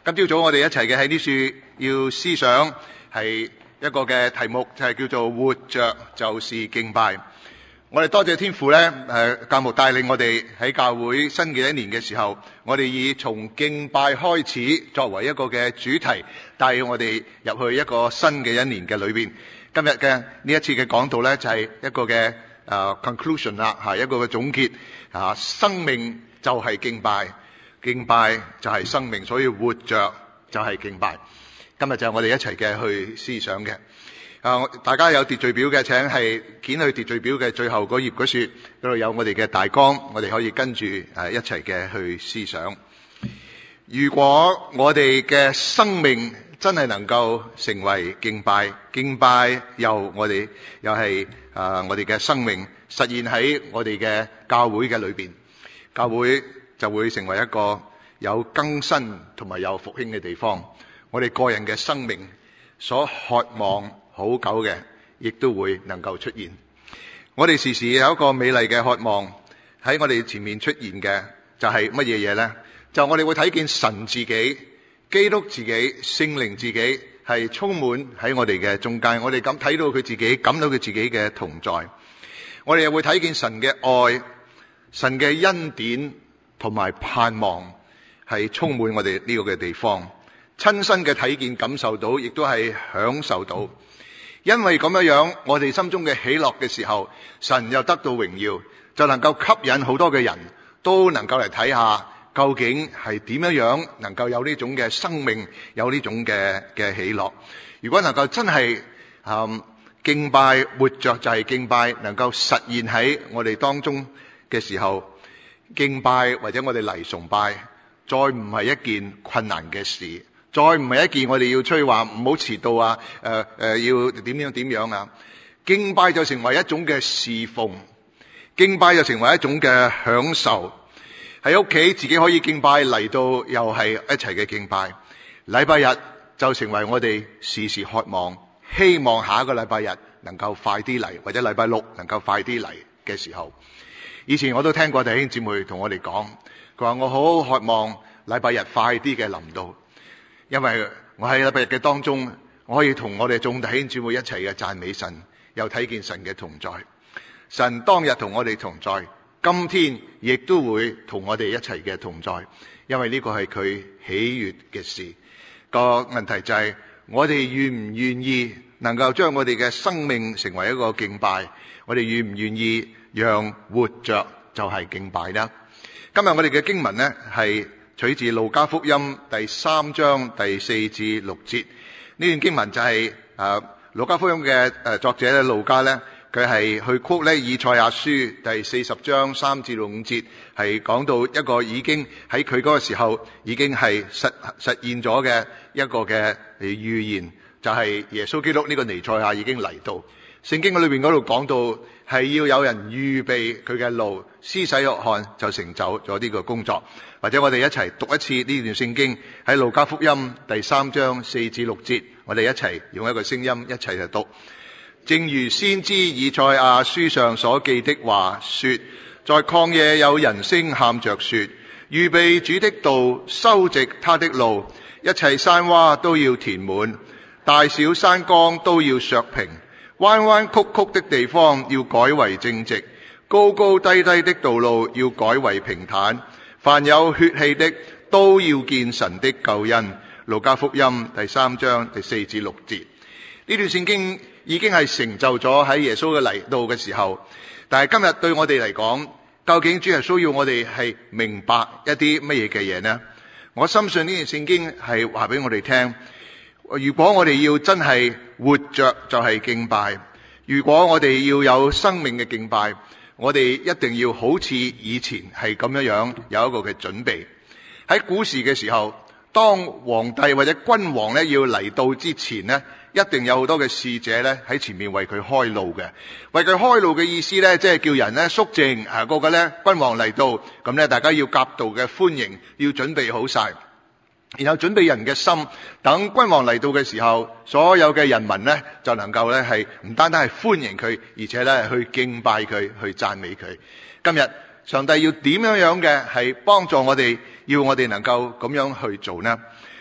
今朝早我哋一齊嘅喺呢處要思想係一個嘅題目，就係叫做活着就是敬拜。我哋多謝天父咧，教牧帶領我哋喺教會新嘅一年嘅時候，我哋以從敬拜開始作為一個嘅主題，帶我哋入去一個新嘅一年嘅裏邊。今日嘅呢一次嘅講道咧，就係一個嘅conclusion 啦，一個嘅總結。生命就係敬拜。敬拜就係生命，所以活着就係敬拜。今日就係我哋一齊嘅去思想嘅。大家有秩序表嘅，請係捲去秩序表嘅最後嗰頁嗰處，嗰度有我哋嘅大綱，我哋可以跟住一齊嘅去思想。如果我哋嘅生命真係能夠成為敬拜，敬拜又係我哋嘅生命實現喺我哋嘅教會嘅裏邊，教會就會成為一個有更新同埋有復興嘅地方。我哋個人嘅生命所渴望好久嘅，亦都會能夠出現。我哋時時有一個美麗嘅渴望喺我哋前面出現嘅，就係乜嘢嘢呢？就我哋會睇見神自己、基督自己、聖靈自己係充滿喺我哋嘅中間。我哋咁睇到佢自己，感到佢自己嘅同在。我哋又會睇見神嘅愛、神嘅恩典同埋盼望係充滿我哋呢個嘅地方，親身嘅睇見感受到，亦都係享受到。因為咁樣我哋心中嘅喜樂嘅時候，神又得到榮耀，就能夠吸引好多嘅人都能夠嚟睇下究竟係點樣能夠有呢種嘅生命，有呢種嘅喜樂。如果能夠真係敬拜，活着就係敬拜，能夠實現喺我哋當中嘅時候，敬拜或者我哋嚟崇拜，再唔係一件困難嘅事，再唔係一件我哋要催話唔好遲到啊，要點樣啊。敬拜就成為一種嘅侍奉，敬拜就成為一種嘅享受。喺屋企自己可以敬拜，嚟到又係一齊嘅敬拜。禮拜日就成為我哋時時渴望，希望下一個禮拜日能夠快啲嚟，或者禮拜六能夠快啲嚟嘅時候。以前我都聽過弟兄姊妹同我哋講，佢話我好渴望禮拜日快啲嘅臨到，因為我喺禮拜日嘅當中，我可以同我哋眾弟兄姊妹一齊嘅讚美神，又睇見神嘅同在。神當日同我哋同在，今天亦都會同我哋一齊嘅同在，因為呢個係佢喜悅嘅事。個問題就係我哋願唔願意能夠將我哋嘅生命成為一個敬拜，我哋願唔願意讓活着就係敬拜呢？今日我哋嘅經文呢，係取自路加福音第3章第4至6節。呢段經文就係路加福音嘅作者路加呢，佢係去quote呢以賽亞書第40章3至5節，係講到一個已經喺佢嗰個時候已經係實現咗嘅一個嘅預言，就係耶穌基督呢個彌賽亞已經嚟到。聖經裏邊嗰度講到係要有人預備佢嘅路，施洗約翰就成就咗呢個工作。或者我哋一齊讀一次呢段聖經，喺路加福音第3章4至6節，我哋一齊用一個聲音一齊嚟讀。正如先知以賽亞書上所記的話說，在曠野有人聲喊着說，預備主的道，修直他的路，一切山窪都要填滿，大小山崗都要削平，彎彎曲曲的地方要改為正直，高高低低的道路要改為平坦。凡有血氣的都要見神的救恩。路加福音第3章第4至6節。呢段聖經已經係成就咗喺耶穌嘅嚟到嘅時候，但係今日對我哋嚟講，究竟主耶穌要我哋係明白一啲乜嘢嘅嘢呢？我深信呢段聖經係話俾我哋聽，如果我哋要真係活着就係敬拜，如果我哋要有生命嘅敬拜，我哋一定要好似以前係咁樣有一個嘅準備。喺古時嘅時候，當皇帝或者君王咧要嚟到之前呢，一定有好多嘅使者咧喺前面為佢開路嘅。為佢開路嘅意思咧，即係叫人咧肅靜，個個咧君王嚟到，咁咧大家要夾道嘅歡迎，要準備好晒，然後準備人嘅心，等君王嚟到嘅時候，所有嘅人民咧就能夠咧係唔單單係歡迎佢，而且咧去敬拜佢，去讚美佢。今日上帝要點樣嘅係幫助我哋，要我哋能夠咁樣去做呢？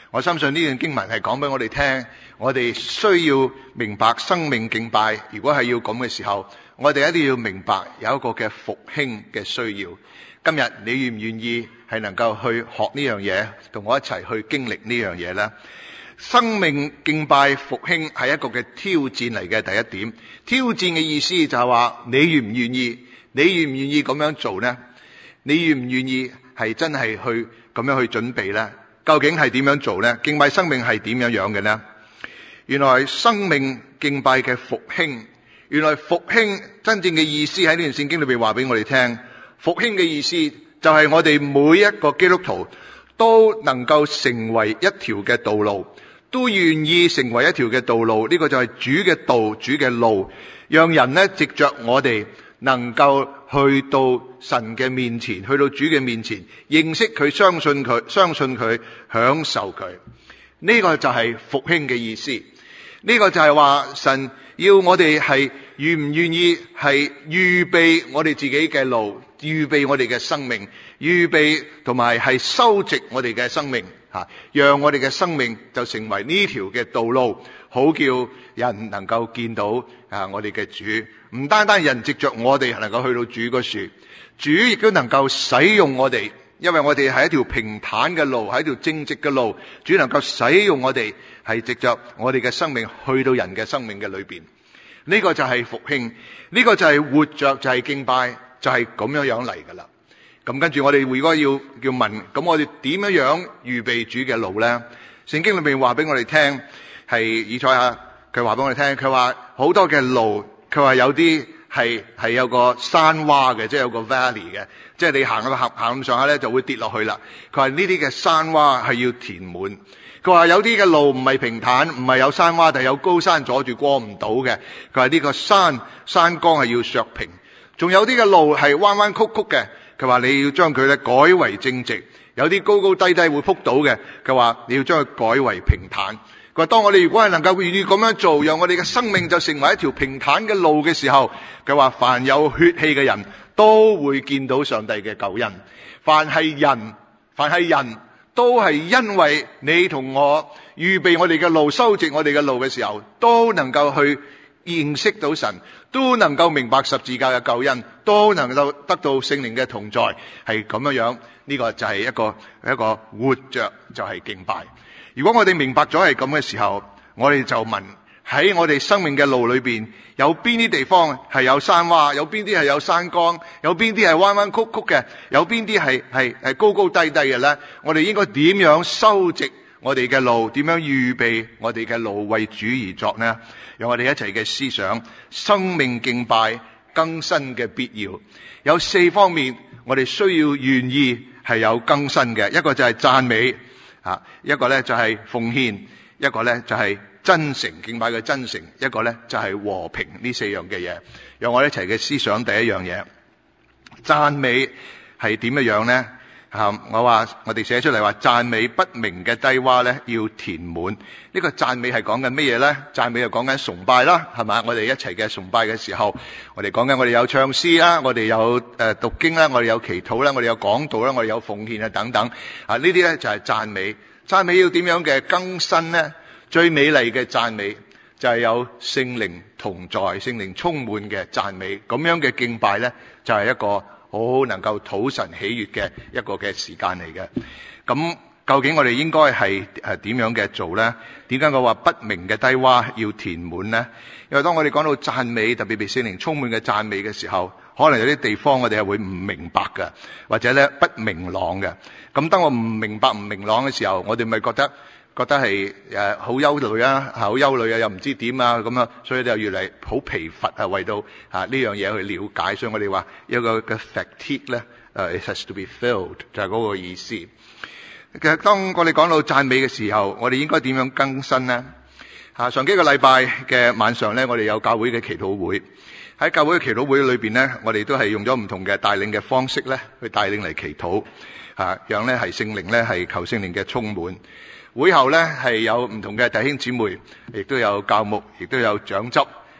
我相信呢段經文係講俾我哋聽，我哋需要明白生命敬拜。如果係要咁嘅時候，我哋一定要明白有一個嘅復興嘅需要。今日你願唔願意係能夠去學呢樣嘢，同我一齊去經歷呢樣嘢呢？生命敬拜復興係一個嘅挑戰嚟嘅。第一點，挑戰嘅意思就係話你願唔願意？你願唔願意咁樣做呢？你願唔願意係真係去咁樣去準備呢？究竟係點樣做呢？敬拜生命係點樣樣嘅呢？原來生命敬拜嘅復興，原來復興真正嘅意思喺呢段聖經裏邊話俾我哋聽。復興嘅意思就係我哋每一個基督徒都能夠成為一條嘅道路，都願意成為一條嘅道路。呢個就係主嘅道，主嘅路，讓人呢藉着我哋能夠去到神嘅面前，去到主嘅面前，認識佢，相信佢，享受佢。呢個就係復興嘅意思。呢個就係話神要我哋係願唔願意係預備我哋自己嘅路，預備我哋嘅生命，預備同埋係修直我哋嘅生命，讓我哋嘅生命就成為呢條嘅道路，好叫人能夠見到我哋嘅主。唔單單人藉着我哋能夠去到主嗰處，主亦都能夠使用我哋，因為我哋係一條平坦嘅路，係一條正直嘅路。主能夠使用我哋，係藉着我哋嘅生命去到人嘅生命嘅裏邊。呢個就係復興，呢個就係活着，就係敬拜，就係咁樣樣嚟噶啦。咁跟住我哋如果要問，咁我哋點樣樣預備主嘅路呢？聖經裏面話俾我哋聽，係以賽亞佢話俾我哋聽，佢話好多嘅路，佢話有啲係有個山窪嘅，即係有個 valley 嘅，即係你行咁上下咧就會跌落去啦。佢話呢啲嘅山窪係要填滿。佢話有啲嘅路唔係平坦，唔係有山窪，但係有高山阻住過唔到嘅。佢話呢個山崗係要削平，仲有啲嘅路係彎彎曲曲嘅。佢話你要將佢咧改為正直，有啲高高低低會撲到嘅。佢話你要將佢改為平坦。佢話當我哋如果係能夠願意咁樣做，讓我哋嘅生命就成為一條平坦嘅路嘅時候，佢話凡有血氣嘅人都會見到上帝嘅救恩。凡係人都係因為你同我預備我哋嘅路，修直我哋嘅路嘅時候，都能夠去認識到神，都能夠明白十字架嘅救恩，都能夠得到聖靈嘅同在，係咁樣樣。呢個就係一個活着，就係敬拜。如果我哋明白咗係咁嘅時候，我哋就問，喺我哋生命嘅路裏邊，有邊啲地方係有山窪，有邊啲係有山崗，有邊啲係彎彎曲曲嘅，有邊啲係高高低低嘅咧？我哋應該點樣修直我哋嘅路？點樣預備我哋嘅路為主而作呢？讓我哋一齊嘅思想生命敬拜更新嘅必要。有4方面，我哋需要願意係有更新嘅。一個就係讚美，一個咧就係奉獻，一個咧就係真誠敬拜嘅真誠，一個咧就係和平。呢4樣嘅嘢，讓我哋一齊嘅思想。第一樣嘢，讚美係點樣呢？我哋寫出嚟話，讚美不明嘅低洼咧要填滿。呢個讚美係講緊乜嘢咧？讚美係講緊崇拜啦，係嘛？我哋一齊嘅崇拜嘅時候，我哋講緊我哋有唱詩啦，我哋有讀經啦，我哋有祈禱啦，我哋有講道啦，我哋有奉獻啊等等。呢啲咧就係讚美。讚美要點樣嘅更新呢？最美麗嘅讚美就係有聖靈同在，聖靈充滿嘅讚美。咁樣嘅敬拜咧，就係一個好能夠討神喜悅嘅一個嘅時間嚟嘅。咁究竟我哋應該係點樣嘅做呢？點解我話不明嘅低洼要填滿呢？因為當我哋講到讚美，特別被聖靈充滿嘅讚美嘅時候，可能有啲地方我哋係會唔明白嘅，或者咧不明朗嘅。咁當我唔明白唔明朗嘅時候，我哋咪覺得係好憂慮啊，好憂慮啊，又唔知點啊咁啊，所以就越嚟好疲乏啊，為到呢樣嘢去了解。所以我哋話有個嘅 fatigue 咧，it has to be filled， 就係嗰個意思。其實當我哋講到讚美嘅時候，我哋應該點樣更新呢？上幾個禮拜嘅晚上咧，我哋有教會嘅祈禱會。喺教會嘅祈禱會裏邊咧，我哋都係用咗唔同嘅帶領嘅方式咧，去帶領嚟祈禱，讓咧係聖靈咧係求聖靈嘅充滿。會後咧係有唔同嘅弟兄姊妹，亦都有教牧，亦都有長執，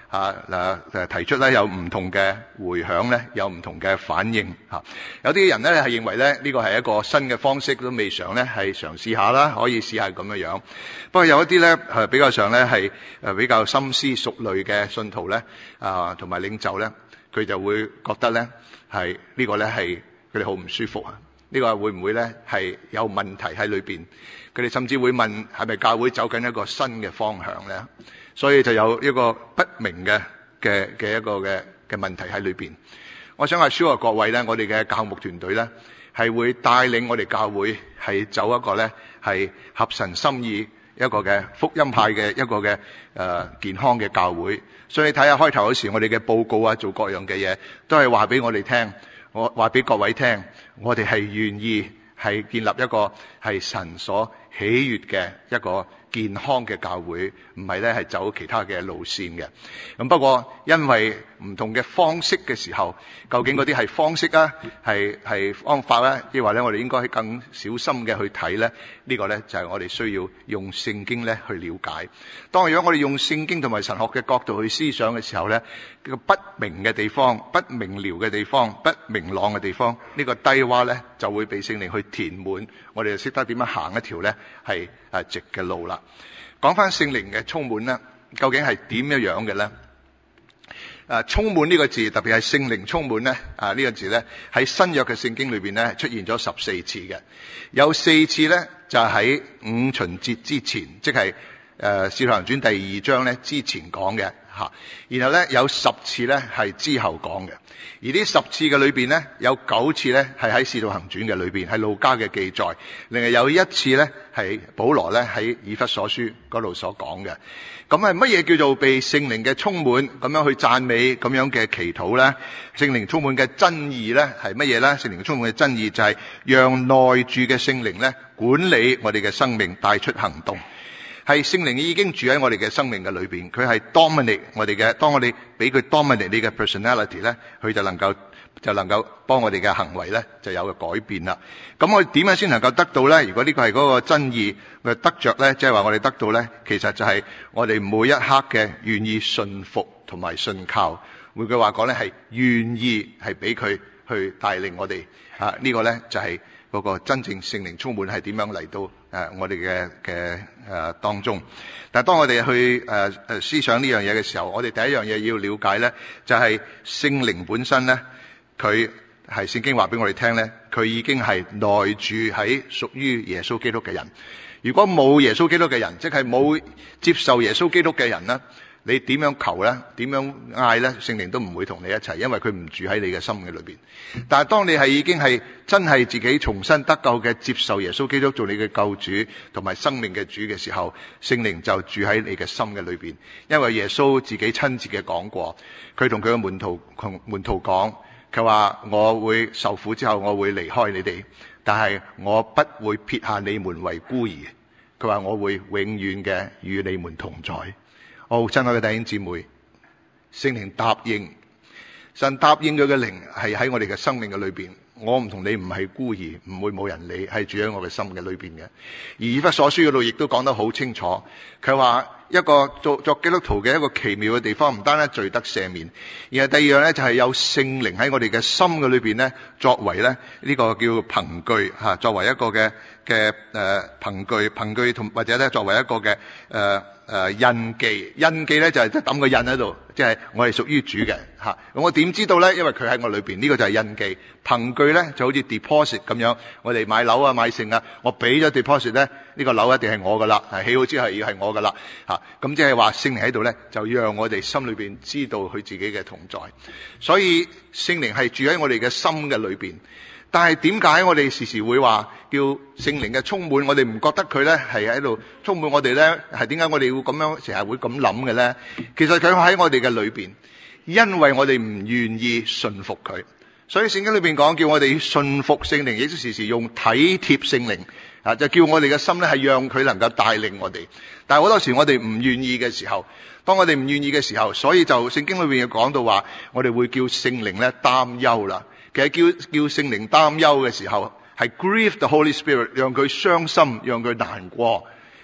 提出咧有唔同嘅迴響咧，有唔同嘅反應嚇。有啲人咧係認為咧呢個係一個新嘅方式，都未嘗咧係嘗試下啦，可以試下咁樣。不過有一啲咧係比較上咧係比較深思熟慮嘅信徒咧同埋領袖咧，佢就會覺得咧係呢個咧係佢哋好唔舒服啊！呢個會唔會咧係有問題喺裏邊？佢哋甚至會問係咪教會走緊一個新嘅方向咧？所以就有一個不明嘅一個嘅問題喺裏邊。我想assure各位咧，我哋嘅教牧團隊咧係會帶領我哋教會係走一個咧係合神心意一個嘅福音派嘅一個嘅健康嘅教會。所以你睇下開頭嗰時我哋嘅報告啊，做各樣嘅嘢都係話俾我哋聽，我話俾各位聽，我哋係願意係建立一個係神所喜悅嘅一個健康嘅教會，唔係咧係走其他嘅路線嘅。咁不過因為唔同嘅方式嘅時候，究竟嗰啲係方式啊，係方法啊，亦或咧我哋應該更小心嘅去睇咧？呢個咧就係我哋需要用聖經咧去了解。當如果我哋用聖經同埋神學嘅角度去思想嘅時候咧，呢個不明嘅地方、不明瞭嘅地方、不明朗嘅地方，呢個低洼咧就會被聖靈去填滿，我哋就識得點樣行一條咧係直嘅路啦。講翻聖靈嘅充滿咧，究竟係點樣嘅咧？充滿呢個字，特別係聖靈充滿咧，呢個字咧喺新約嘅聖經裏邊咧出現咗14次嘅，有4次咧就喺五旬節之前，即係使徒行傳第2章咧之前講嘅吓，然後咧有10次咧係之後講嘅，而呢10次嘅裏邊咧有9次咧係喺使徒行傳嘅裏邊，係路加嘅記載，另外有1次咧係保羅咧喺以弗所書嗰度所講嘅。咁係乜嘢叫做被聖靈嘅充滿，咁樣去讚美，咁樣嘅祈禱咧？聖靈充滿嘅真義咧係乜嘢咧？聖靈充滿嘅真義就係讓內住嘅聖靈咧管理我哋嘅生命，帶出行動。係聖靈已經住喺我哋嘅生命嘅裏邊，佢係 dominate 我哋嘅。當我哋俾佢 dominate 你嘅 personality 咧，佢就能夠幫我哋嘅行為咧就有個改變啦。咁我哋點樣先能夠得到咧？如果呢個係嗰個真義嘅得着咧，即係話我哋得到咧，其實就係我哋每一刻嘅願意信服同埋信靠。換句話講咧，係願意係俾佢去帶領我哋呢個咧就係嗰個真正聖靈充滿係點樣嚟到我哋嘅當中。但係當我哋去思想呢樣嘢嘅時候，我哋第一樣嘢要了解咧，就係聖靈本身咧，佢係聖經話俾我哋聽咧，佢已經係內住喺屬於耶穌基督嘅人。如果冇耶穌基督嘅人，即係冇接受耶穌基督嘅人咧，你點樣求咧？點樣嗌咧？聖靈都唔會同你一齊，因為佢唔住喺你嘅心嘅裏邊。但係當你係已經係真係自己重新得救嘅，接受耶穌基督做你嘅救主同埋生命嘅主嘅時候，聖靈就住喺你嘅心嘅裏邊。因為耶穌自己親自嘅講過，佢同佢嘅門徒講，佢話我會受苦之後，我會離開你哋，但係我不會撇下你們為孤兒。佢話我會永遠嘅與你們同在。親愛嘅弟兄姊妹，聖靈答應，神答應佢嘅靈係喺我哋嘅生命嘅裏邊。我唔同你唔係孤兒，唔會冇人理，係住喺我嘅心嘅裏邊嘅。而以弗所書嗰度亦都講得好清楚，佢話一個作基督徒嘅一個奇妙嘅地方，唔單單罪得赦免，而係第二樣咧就係有聖靈喺我哋嘅心嘅裏邊咧，作為咧呢個叫憑據吓，作為一個嘅憑據同或者咧作為一個嘅印記咧就係抌個印喺度，即係我係屬於主嘅吓。咁我點知道咧？因為佢喺我裏邊，呢個就係印記。憑據咧就好似 deposit 咁樣，我哋買樓啊買剩啊，我俾咗 deposit 咧，呢個樓一定係我噶啦，起好之後要係我噶啦吓。咁即係話聖靈喺度咧，就讓我哋心裏邊知道佢自己嘅同在。所以聖靈係住喺我哋嘅心嘅裏邊。但係點解我哋時時會話叫聖靈嘅充滿？我哋唔覺得佢咧係喺度充滿我哋咧？係點解我哋會咁樣成日會咁諗嘅咧？其實佢喺我哋嘅裏邊，因為我哋唔願意順服佢。所以聖經裏邊講叫我哋順服聖靈，亦都時時用體貼聖靈就叫我哋嘅心咧係讓佢能夠帶領我哋。但係好多時我哋唔願意嘅時候，當我哋唔願意嘅時候，所以就聖經裏邊講到話，我哋會叫聖靈咧擔憂啦。其實叫聖靈擔憂嘅時候，係 grieve the Holy Spirit， 讓佢傷心，讓佢難過。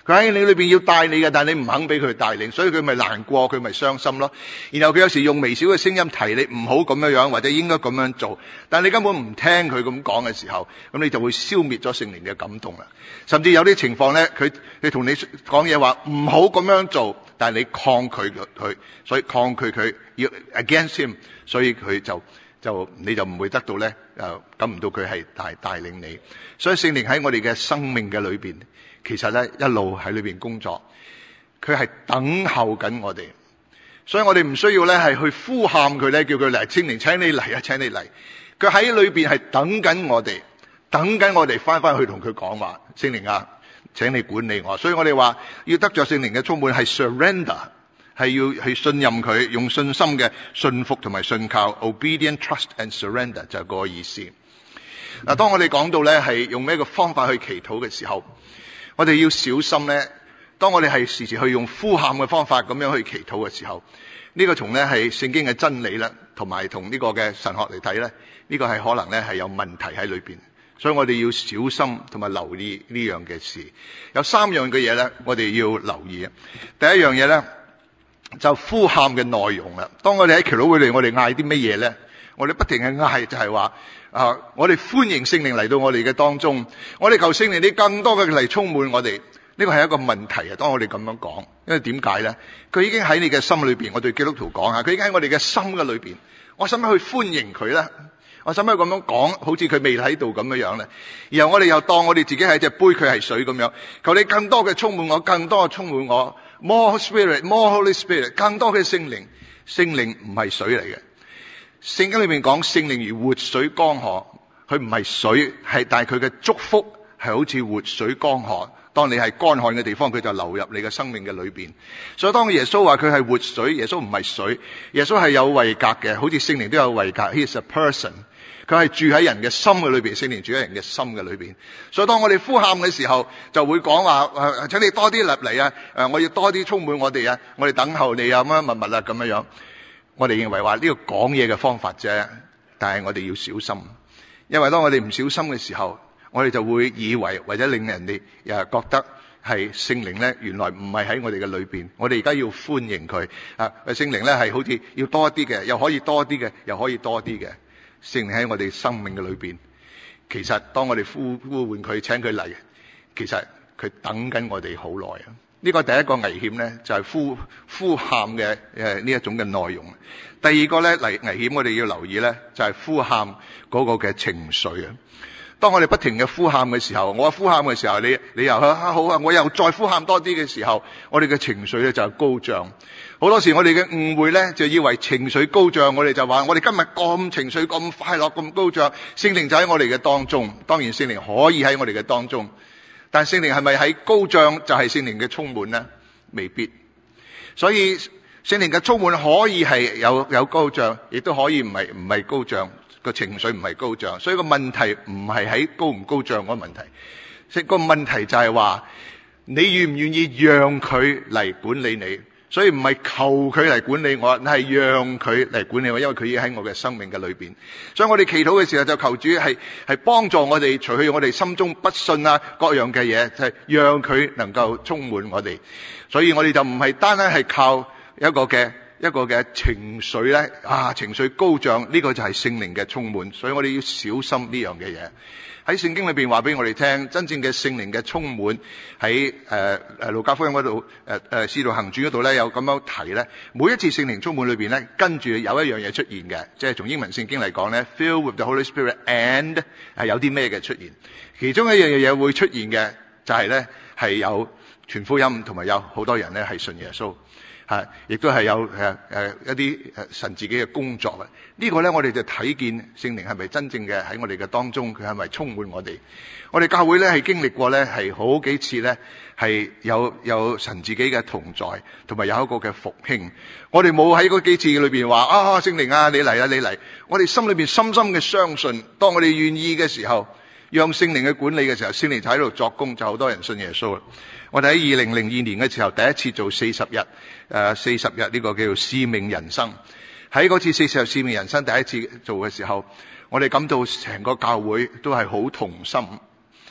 佢喺你裏邊要帶你嘅，但係你唔肯俾佢帶領，所以佢咪難過，佢咪傷心咯。然後佢有時用微小嘅聲音提你唔好咁樣樣，或者應該咁樣做，但係你根本唔聽佢咁講嘅時候，咁你就會消滅咗聖靈嘅感動啦。甚至有啲情況咧，佢同你講嘢話唔好咁樣做，但係你抗拒佢，所以抗拒佢要 against him， 所以佢你就唔會得到咧感唔到佢係帶領你。所以聖靈喺我哋嘅生命嘅裏邊，其實咧一路喺裏邊工作，佢係等候緊我哋，所以我哋唔需要咧係去呼喊佢咧，叫佢嚟，聖靈請你嚟啊，請你嚟。佢喺裏邊係等緊我哋，等緊我哋翻去同佢講話，聖靈啊，請你管理我。所以我哋話要得着聖靈嘅充滿係 surrender， 係要去信任佢，用信心嘅信服同埋信靠 ，obedient trust and surrender 就係個意思。嗱，當我哋講到咧係用咩個方法去祈禱嘅時候，我哋要小心咧。當我哋係時時去用呼喊嘅方法咁樣去祈禱嘅時候，呢個從咧係聖經嘅真理啦，同埋同呢個嘅神學嚟睇咧，呢個係可能咧係有問題喺裏邊，所以我哋要小心同埋留意呢樣嘅事。有三樣嘅嘢咧，我哋要留意。第一樣嘢咧就呼喊嘅內容啦。當我哋喺祈禱會裏，我哋嗌啲乜嘢咧？我哋不停嘅嗌就係話我哋歡迎聖靈嚟到我哋嘅當中，我哋求聖靈你更多嘅嚟充滿我哋。呢個係一個問題啊！當我哋咁樣講，因為點解咧？佢已經喺你嘅心裏邊。我對基督徒講下，佢已經喺我哋嘅心嘅裏邊。我使乜去歡迎佢咧？我使乜咁樣講，好似佢未喺度咁樣樣咧？然後我哋又當我哋自己係隻杯，佢係水咁樣。求你更多嘅充滿我，更多嘅充滿我。More Spirit, more Holy Spirit， 更多嘅聖靈。聖靈唔係水嚟嘅。聖經裏面講聖靈如活水江河，佢唔係水，但係佢嘅祝福係好似活水江河。當你係乾旱嘅地方，佢就流入你嘅生命嘅裏邊。所以當耶穌話佢係活水，耶穌唔係水，耶穌係有位格嘅，好似聖靈都有位格。He is a person， 佢係住喺人嘅心嘅裏邊，聖靈住喺人嘅心嘅裏邊。所以當我哋呼喊嘅時候，就會講話請你多啲入嚟啊！我要多啲充滿我哋啊！我哋等候你啊！乜乜乜啦咁樣樣。我哋認為話呢個講嘢嘅方法啫，但係我哋要小心，因為當我哋唔小心嘅時候，我哋就會以為或者令人哋覺得係聖靈咧，原來唔係喺我哋嘅裏邊。我哋而家要歡迎佢聖靈咧係好似要多啲嘅，又可以多啲嘅，又可以多啲嘅。聖靈喺我哋生命嘅裏邊，其實當我哋呼喚佢，請佢嚟，其實佢等緊我哋好耐啊！呢個第一個危險咧，就係呼喊嘅呢一種嘅內容。第二個咧危險，我哋要留意咧，就係呼喊嗰個嘅情緒啊！當我哋不停嘅呼喊嘅時候，我呼喊嘅時候，你又好啊，我又再呼喊多啲嘅時候，我哋嘅情緒咧就係高漲。好多時我哋嘅誤會咧，就以為情緒高漲，我哋就話我哋今日咁情緒咁快樂咁高漲，聖靈就喺我哋嘅當中。當然聖靈可以喺我哋嘅當中，但聖靈係咪喺高漲就係聖靈嘅充滿呢？未必。所以聖靈嘅充滿可以係有高漲，亦都可以唔係高漲。個情緒唔係高漲，所以個問題唔係喺高唔高漲嗰個問題，個問題就係話你願唔願意讓佢嚟管理你。所以唔係求佢嚟管理我，係讓佢嚟管理我，因為佢已經喺我嘅生命嘅裏邊。所以我哋祈禱嘅時候就求主係幫助我哋，除去我哋心中不信啊各樣嘅嘢，就係讓佢能夠充滿我哋。所以我哋就唔係單單係靠一個嘅情緒咧，情緒高漲，呢個就係聖靈嘅充滿。所以我哋要小心呢樣嘅嘢。喺聖經裏邊話俾我哋聽，真正嘅聖靈嘅充滿喺路加福音嗰度使徒行傳嗰度咧有咁樣提咧。每一次聖靈充滿裏邊咧，跟住有一樣嘢出現嘅，即係從英文聖經嚟講咧 ，Filled with the Holy Spirit and 係有啲咩嘅出現。其中一樣嘢會出現嘅就係咧係有傳福音，同埋有好多人咧係信耶穌。亦都係有一啲神自己嘅工作啊！呢個咧，我哋就睇見聖靈係咪真正嘅喺我哋嘅當中，佢係咪充滿我哋？我哋教會咧係經歷過咧係好幾次咧係有神自己嘅同在，同埋有一個嘅復興。我哋冇喺嗰幾次裏邊話聖靈啊，你嚟啊，你嚟！我哋心裏邊深深嘅相信，當我哋願意嘅時候，讓聖靈去管理嘅時候，聖靈就喺度作工，就好多人信耶穌啦。我哋喺2002年嘅時候，第一次做40日呢個叫做使命人生。喺嗰次40日使命人生第一次做嘅時候，我哋感到成個教會都係好同心。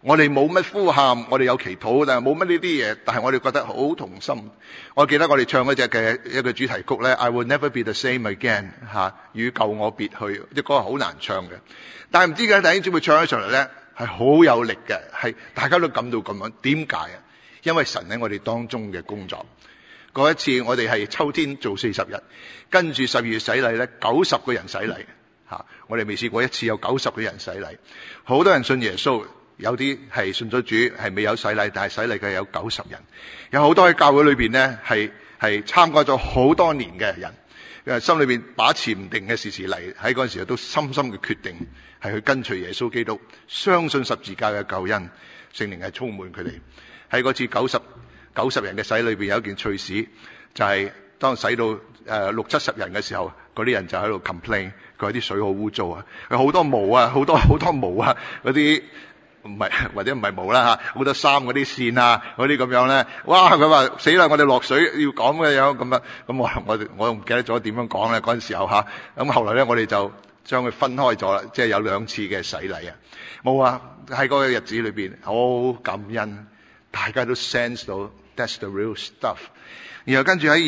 我哋冇乜呼喊，我哋有祈禱，但係冇乜呢啲嘢，但係我哋覺得好同心。我記得我哋唱嗰隻嘅一個主題曲咧 ，I will never be the same again 與救我別去，隻歌係好難唱嘅。但係唔知點解弟兄姊妹唱起上嚟咧係好有力嘅，係大家都感到咁樣。點解啊？因為神喺我哋當中嘅工作。嗰一次我哋係秋天做40日，跟住12月洗禮咧，90個人洗禮我哋未試過一次有90個人洗禮，好多人信耶穌。有啲係信咗主，係未有洗禮，但係洗禮嘅有90人。有好多喺教會裏邊咧，係參加咗好多年嘅人，心裏邊把持唔定嘅時嚟，喺嗰陣時候都深深嘅決定係去跟隨耶穌基督，相信十字架嘅救恩，聖靈係充滿佢哋。喺嗰次90人嘅洗裏邊有一件趣事，就係當洗到60-70人嘅時候，嗰啲人就喺度 complain， 佢話啲水好污糟啊，有好多毛啊，好多毛啊，嗰啲。唔係或者唔係冇啦好多衫嗰啲線啊，嗰啲咁樣咧，哇！佢話死啦，我哋落水要講嘅樣咁樣，咁我唔記得咗點樣講咧嗰陣時候咁後來咧我哋就將佢分開咗啦，即係有2次嘅洗禮啊，冇啊！喺嗰個日子裏邊好感恩，大家都 sense 到 that's the real stuff。然後跟住喺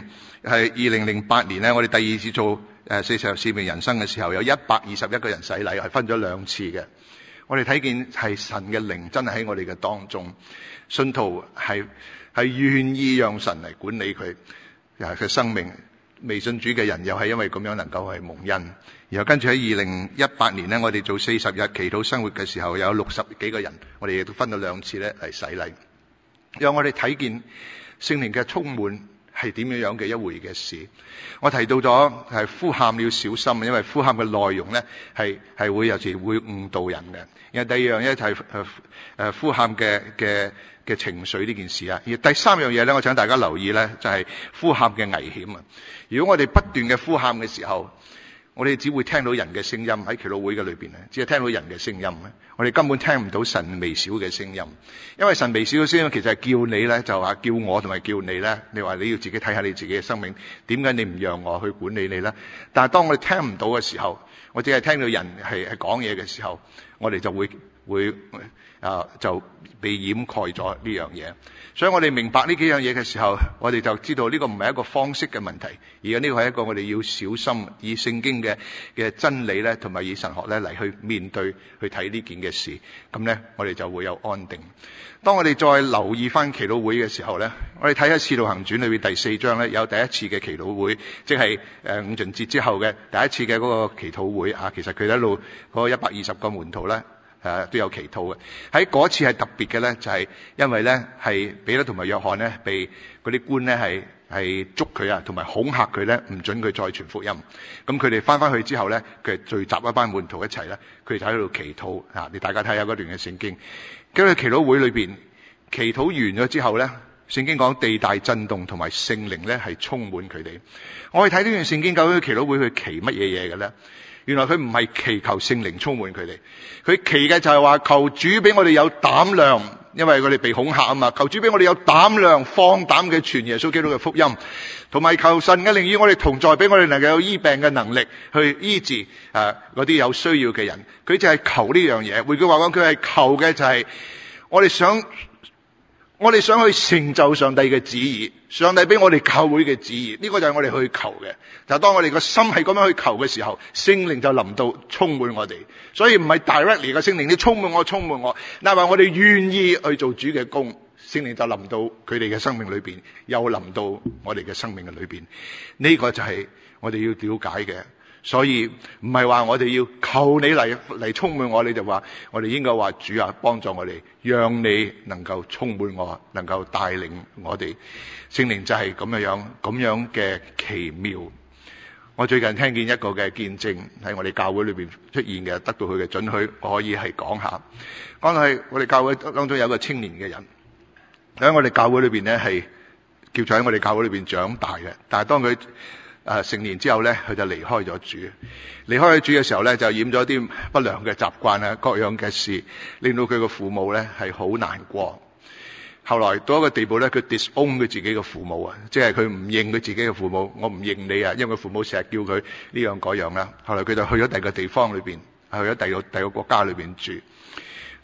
2008年咧，我哋第2次做40日使命人生嘅時候，有121個人洗禮，係分咗2次嘅。我哋睇見係神嘅靈真係喺我哋嘅當中，信徒係願意讓神嚟管理佢嘅生命。未信主嘅人又係因為咁樣能夠係蒙恩。然後跟住喺2018年咧，我哋做40日祈禱生活嘅時候，有60幾個人，我哋亦都分咗2次咧嚟洗禮。讓我哋睇見聖靈嘅充滿係點樣嘅一回嘅事。我提到咗係呼喊要小心，因為呼喊嘅內容咧係會有時會誤導人嘅。然後第二樣嘢就係呼喊嘅情緒呢件事啊。而第三樣嘢咧，我請大家留意咧，就係呼喊嘅危險啊。如果我哋不斷嘅呼喊嘅時候，我哋只會聽到人嘅聲音，喺祈禱會嘅裏邊咧，只係聽到人嘅聲音，我哋根本聽唔到神微小嘅聲音。因為神微小嘅聲音其實係叫你咧，就話叫我同埋叫你咧，你話你要自己睇下你自己嘅生命，點解你唔讓我去管理你咧？但係當我哋聽唔到嘅時候，我只係聽到人係講嘢嘅時候，我哋就會就被掩蓋咗呢樣嘢。所以我哋明白呢幾樣嘢嘅時候，我哋就知道呢個唔係一個方式嘅問題，而呢個係一個我哋要小心以聖經嘅真理咧，同埋以神學咧嚟去面對去睇呢件嘅事。咁咧，我哋就會有安定。當我哋再留意翻祈禱會嘅時候咧，我哋睇下《使徒行傳》裏邊第4章咧，有第一次嘅祈禱會，即係五旬節之後嘅第一次嘅嗰個祈禱會啊。其實佢一路嗰120個門徒咧。都有祈禱嘅。喺嗰次係特別嘅咧，就係因為咧係彼得同埋約翰咧被嗰啲官咧係捉佢啊，同埋恐嚇佢咧，唔准佢再傳福音。咁佢哋翻去之後咧，佢聚集一班門徒一齊咧，佢哋就喺度祈禱啊。你大家睇下嗰段嘅聖經。咁喺祈禱會裏邊祈禱完咗之後咧，聖經講地大震動，同埋聖靈咧係充滿佢哋。我哋睇呢段聖經，究竟祈禱會佢祈乜嘢嘢嘅咧？原來佢唔係祈求聖靈充滿佢哋，佢祈嘅就係話求主俾我哋有膽量，因為佢哋被恐嚇啊嘛。求主俾我哋有膽量，放膽嘅傳耶穌基督嘅福音，同埋求神嘅靈與我哋同在，俾我哋能夠有醫病嘅能力去醫治嗰啲有需要嘅人。佢就係求呢樣嘢。換句話講，佢係求嘅就係我哋想去成就上帝嘅旨意，上帝俾我哋教會嘅旨意，呢個就係我哋去求嘅。但係當我哋個心係咁樣去求嘅時候，聖靈就臨到充滿我哋。所以唔係 directly 嘅聖靈，你充滿我。嗱，話我哋願意去做主嘅工，聖靈就臨到佢哋嘅生命裏邊，又臨到我哋嘅生命嘅裏邊。呢個就係我哋要了解嘅。所以唔係話我哋要求你嚟充滿我，你就話我哋應該話主啊，幫助我哋，讓你能夠充滿我，能夠帶領我哋。聖靈就係咁樣嘅奇妙。我最近聽見一個嘅見證喺我哋教會裏邊出現嘅，得到佢嘅准許，我可以係講下。講到係我哋教會當中有一個青年嘅人喺我哋教會裏邊咧，係叫做喺我哋教會裏邊長大嘅，但係當佢成年之後咧，佢就離開咗主。離開咗主嘅時候咧，就染咗啲不良嘅習慣啊，各樣嘅事，令到佢個父母咧係好難過。後來到一個地步咧，佢 disown 佢自己嘅父母啊，即係佢唔認佢自己嘅父母。我唔認你啊，因為佢父母成日叫佢呢樣嗰樣啦。後來佢就去咗第二個地方裏邊，去咗第二個國家裏邊住。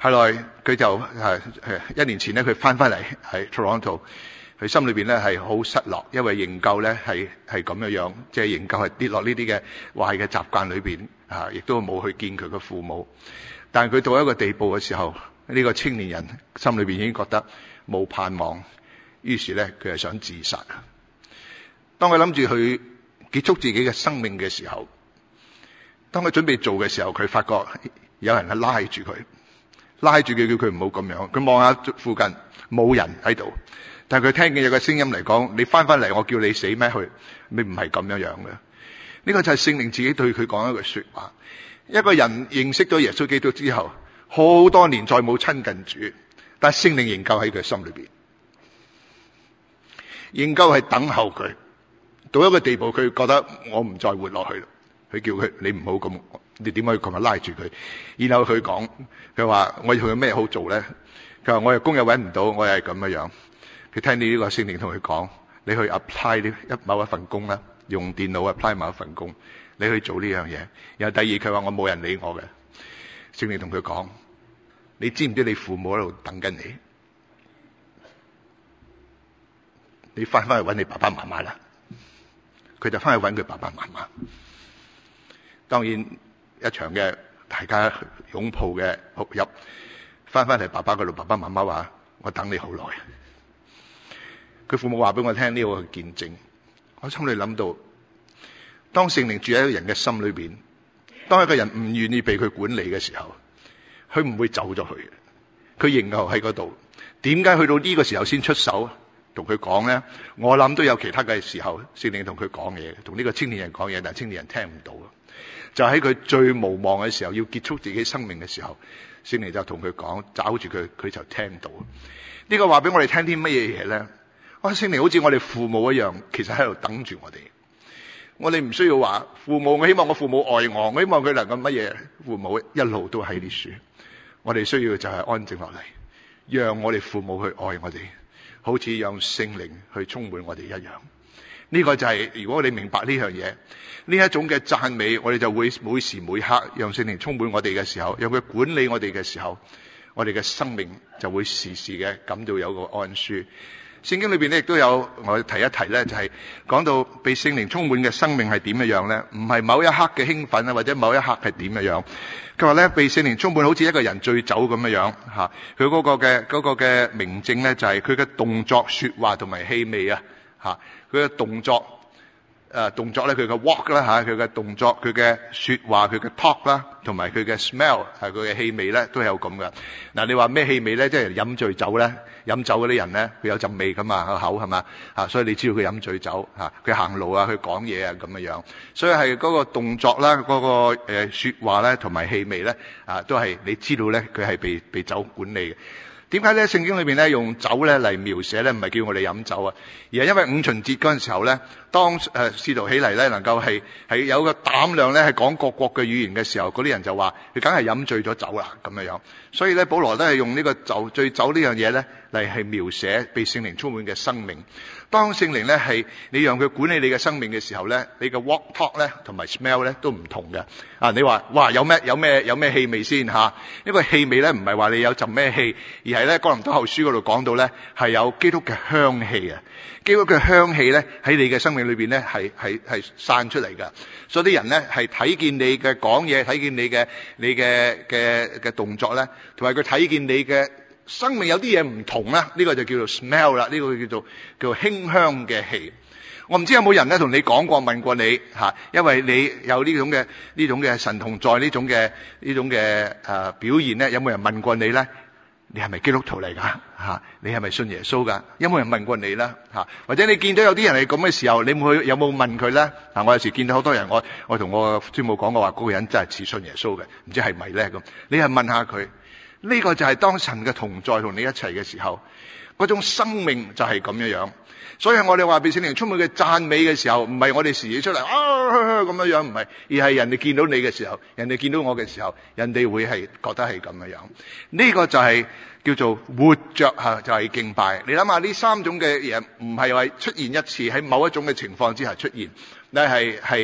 後來佢就1年前咧，佢翻嚟喺 Toronto， 佢心裏邊咧係好失落，因為營救咧係咁樣，即係營救係跌落呢啲嘅壞嘅習慣裏邊亦都冇去見佢嘅父母。但係佢到一個地步嘅時候，呢個青年人心裏邊已經覺得冇盼望，於是咧佢係想自殺。當佢諗住去結束自己嘅生命嘅時候，當佢準備做嘅時候，佢發覺有人係拉住佢叫佢唔好咁樣。佢望下附近冇人喺度，但係佢聽見有個聲音嚟講：你翻嚟，我叫你死咩？你唔係咁樣嘅。呢個就係聖靈自己對佢講一句說話。一個人認識咗耶穌基督之後，好多年再冇親近主，但係聖靈仍舊喺佢心裏邊，仍舊係等候佢到一個地步，佢覺得我唔再活落去啦。佢叫佢：你唔好咁，你點可以咁樣拉住佢？然後佢講，佢話：我要有咩好做咧？佢話：我又工又搵唔到，我又係咁樣。佢聽到呢個聖靈同佢講：你去 apply 某一份工啦，用電腦 apply 某一份工，你去做呢樣嘢。然後第二，佢話：我冇人理我嘅。聖靈同佢講：你知唔知你父母喺度等緊你？你翻去搵你爸爸媽媽啦。佢就翻去搵佢爸爸媽媽。當然一場嘅大家擁抱嘅哭泣，翻嚟爸爸嗰度，爸爸媽媽話：我等你好耐。佢父母話俾我聽呢個見證，我心裏諗到，當聖靈住喺一個人嘅心裏邊，當一個人唔願意被佢管理嘅時候，佢唔會走咗去，佢仍舊喺嗰度。點解去到呢個時候先出手同佢講咧？我諗都有其他嘅時候，聖靈同佢講嘢，同呢個青年人講嘢，但係青年人聽唔到。就喺佢最無望嘅時候，要結束自己生命嘅時候，聖靈就同佢講，抓住佢，佢就聽到。呢個話俾我哋聽啲乜嘢嘢咧？聖靈好似我哋父母一樣，其實喺度等住我哋。我哋唔需要話父母，我希望我父母愛我，我希望佢能夠乜嘢？父母一路都喺呢處。我哋需要就係安靜落嚟，讓我哋父母去愛我哋，好似讓聖靈去充滿我哋一樣。呢個就係如果我哋明白呢樣嘢，呢一種嘅讚美，我哋就會每時每刻讓聖靈充滿我哋嘅時候，讓佢管理我哋嘅時候，我哋嘅生命就會時時嘅感到有個安舒。聖經裏邊咧亦都有，我提一提咧，就係講到被聖靈充滿嘅生命係點樣咧？唔係某一刻嘅興奮啊，或者某一刻係點樣。佢話咧，被聖靈充滿好似一個人醉酒咁樣吓。佢嗰個嘅明證咧，就係佢嘅動作、說話同埋氣味啊吓。佢嘅動作咧，佢嘅 walk 啦吓，佢嘅動作，佢嘅說話，佢嘅 talk 啦，同埋佢嘅 smell 係佢嘅氣味咧，都係有咁噶。嗱，你話咩氣味咧？即係飲醉酒咧，飲酒嗰啲人咧，佢有陣味噶嘛，個口係嘛吓，所以你知道佢飲醉酒吓，佢行路啊，佢講嘢啊咁樣。所以係嗰個動作啦，嗰個說話咧，同埋氣味咧都係你知道咧，佢係被酒管理嘅。點解咧？聖經裏邊咧用酒咧嚟描寫咧，唔係叫我哋飲酒啊，而係因為五旬節嗰陣時候咧，當使徒起嚟咧，能夠係有個膽量咧，係講各國嘅語言嘅時候，嗰啲人就話佢梗係飲醉咗酒啦咁樣。所以咧，保羅都係用呢個醉酒呢樣嘢咧嚟係描寫被聖靈充滿嘅生命。當聖靈咧係你讓佢管理你嘅生命嘅時候咧，你嘅 walk talk 咧同埋 smell 咧都唔同嘅。你話哇有咩氣味先吓？呢個氣味咧唔係話你有陣咩氣，而係咧哥林多後書嗰度講到咧係有基督嘅香氣啊！基督嘅香氣咧喺你嘅生命裏邊咧係散出嚟噶。所以啲人咧係睇見你嘅講嘢，睇見你嘅動作咧，同埋佢睇見你嘅生命有啲嘢唔同啦，呢個就叫做 smell 啦，呢個叫做馨香嘅氣。我唔知有冇人咧同你講過問過你吓，因為你有呢種嘅神同在呢種嘅表現咧，有冇人問過你咧？你係咪基督徒嚟噶吓？你係咪信耶穌噶？有冇人問過你啦吓？或者你見到有啲人係咁嘅時候，你有冇問佢咧？我有時見到好多人，我同我嘅師母講過話，嗰個人真係似信耶穌嘅，唔知係咪咧咁？你係問下佢。呢個就係當神嘅同在同你一齊嘅時候，嗰種生命就係咁樣。所以我哋話被聖靈充滿嘅讚美嘅時候，唔係我哋時時出嚟咁樣，唔係，而係人哋見到你嘅時候，人哋見到我嘅時候，人哋會係覺得係咁樣。呢個就係叫做活着吓，就係敬拜。你諗下呢三種嘅嘢，唔係話出現一次喺某一種嘅情況之下出現，但係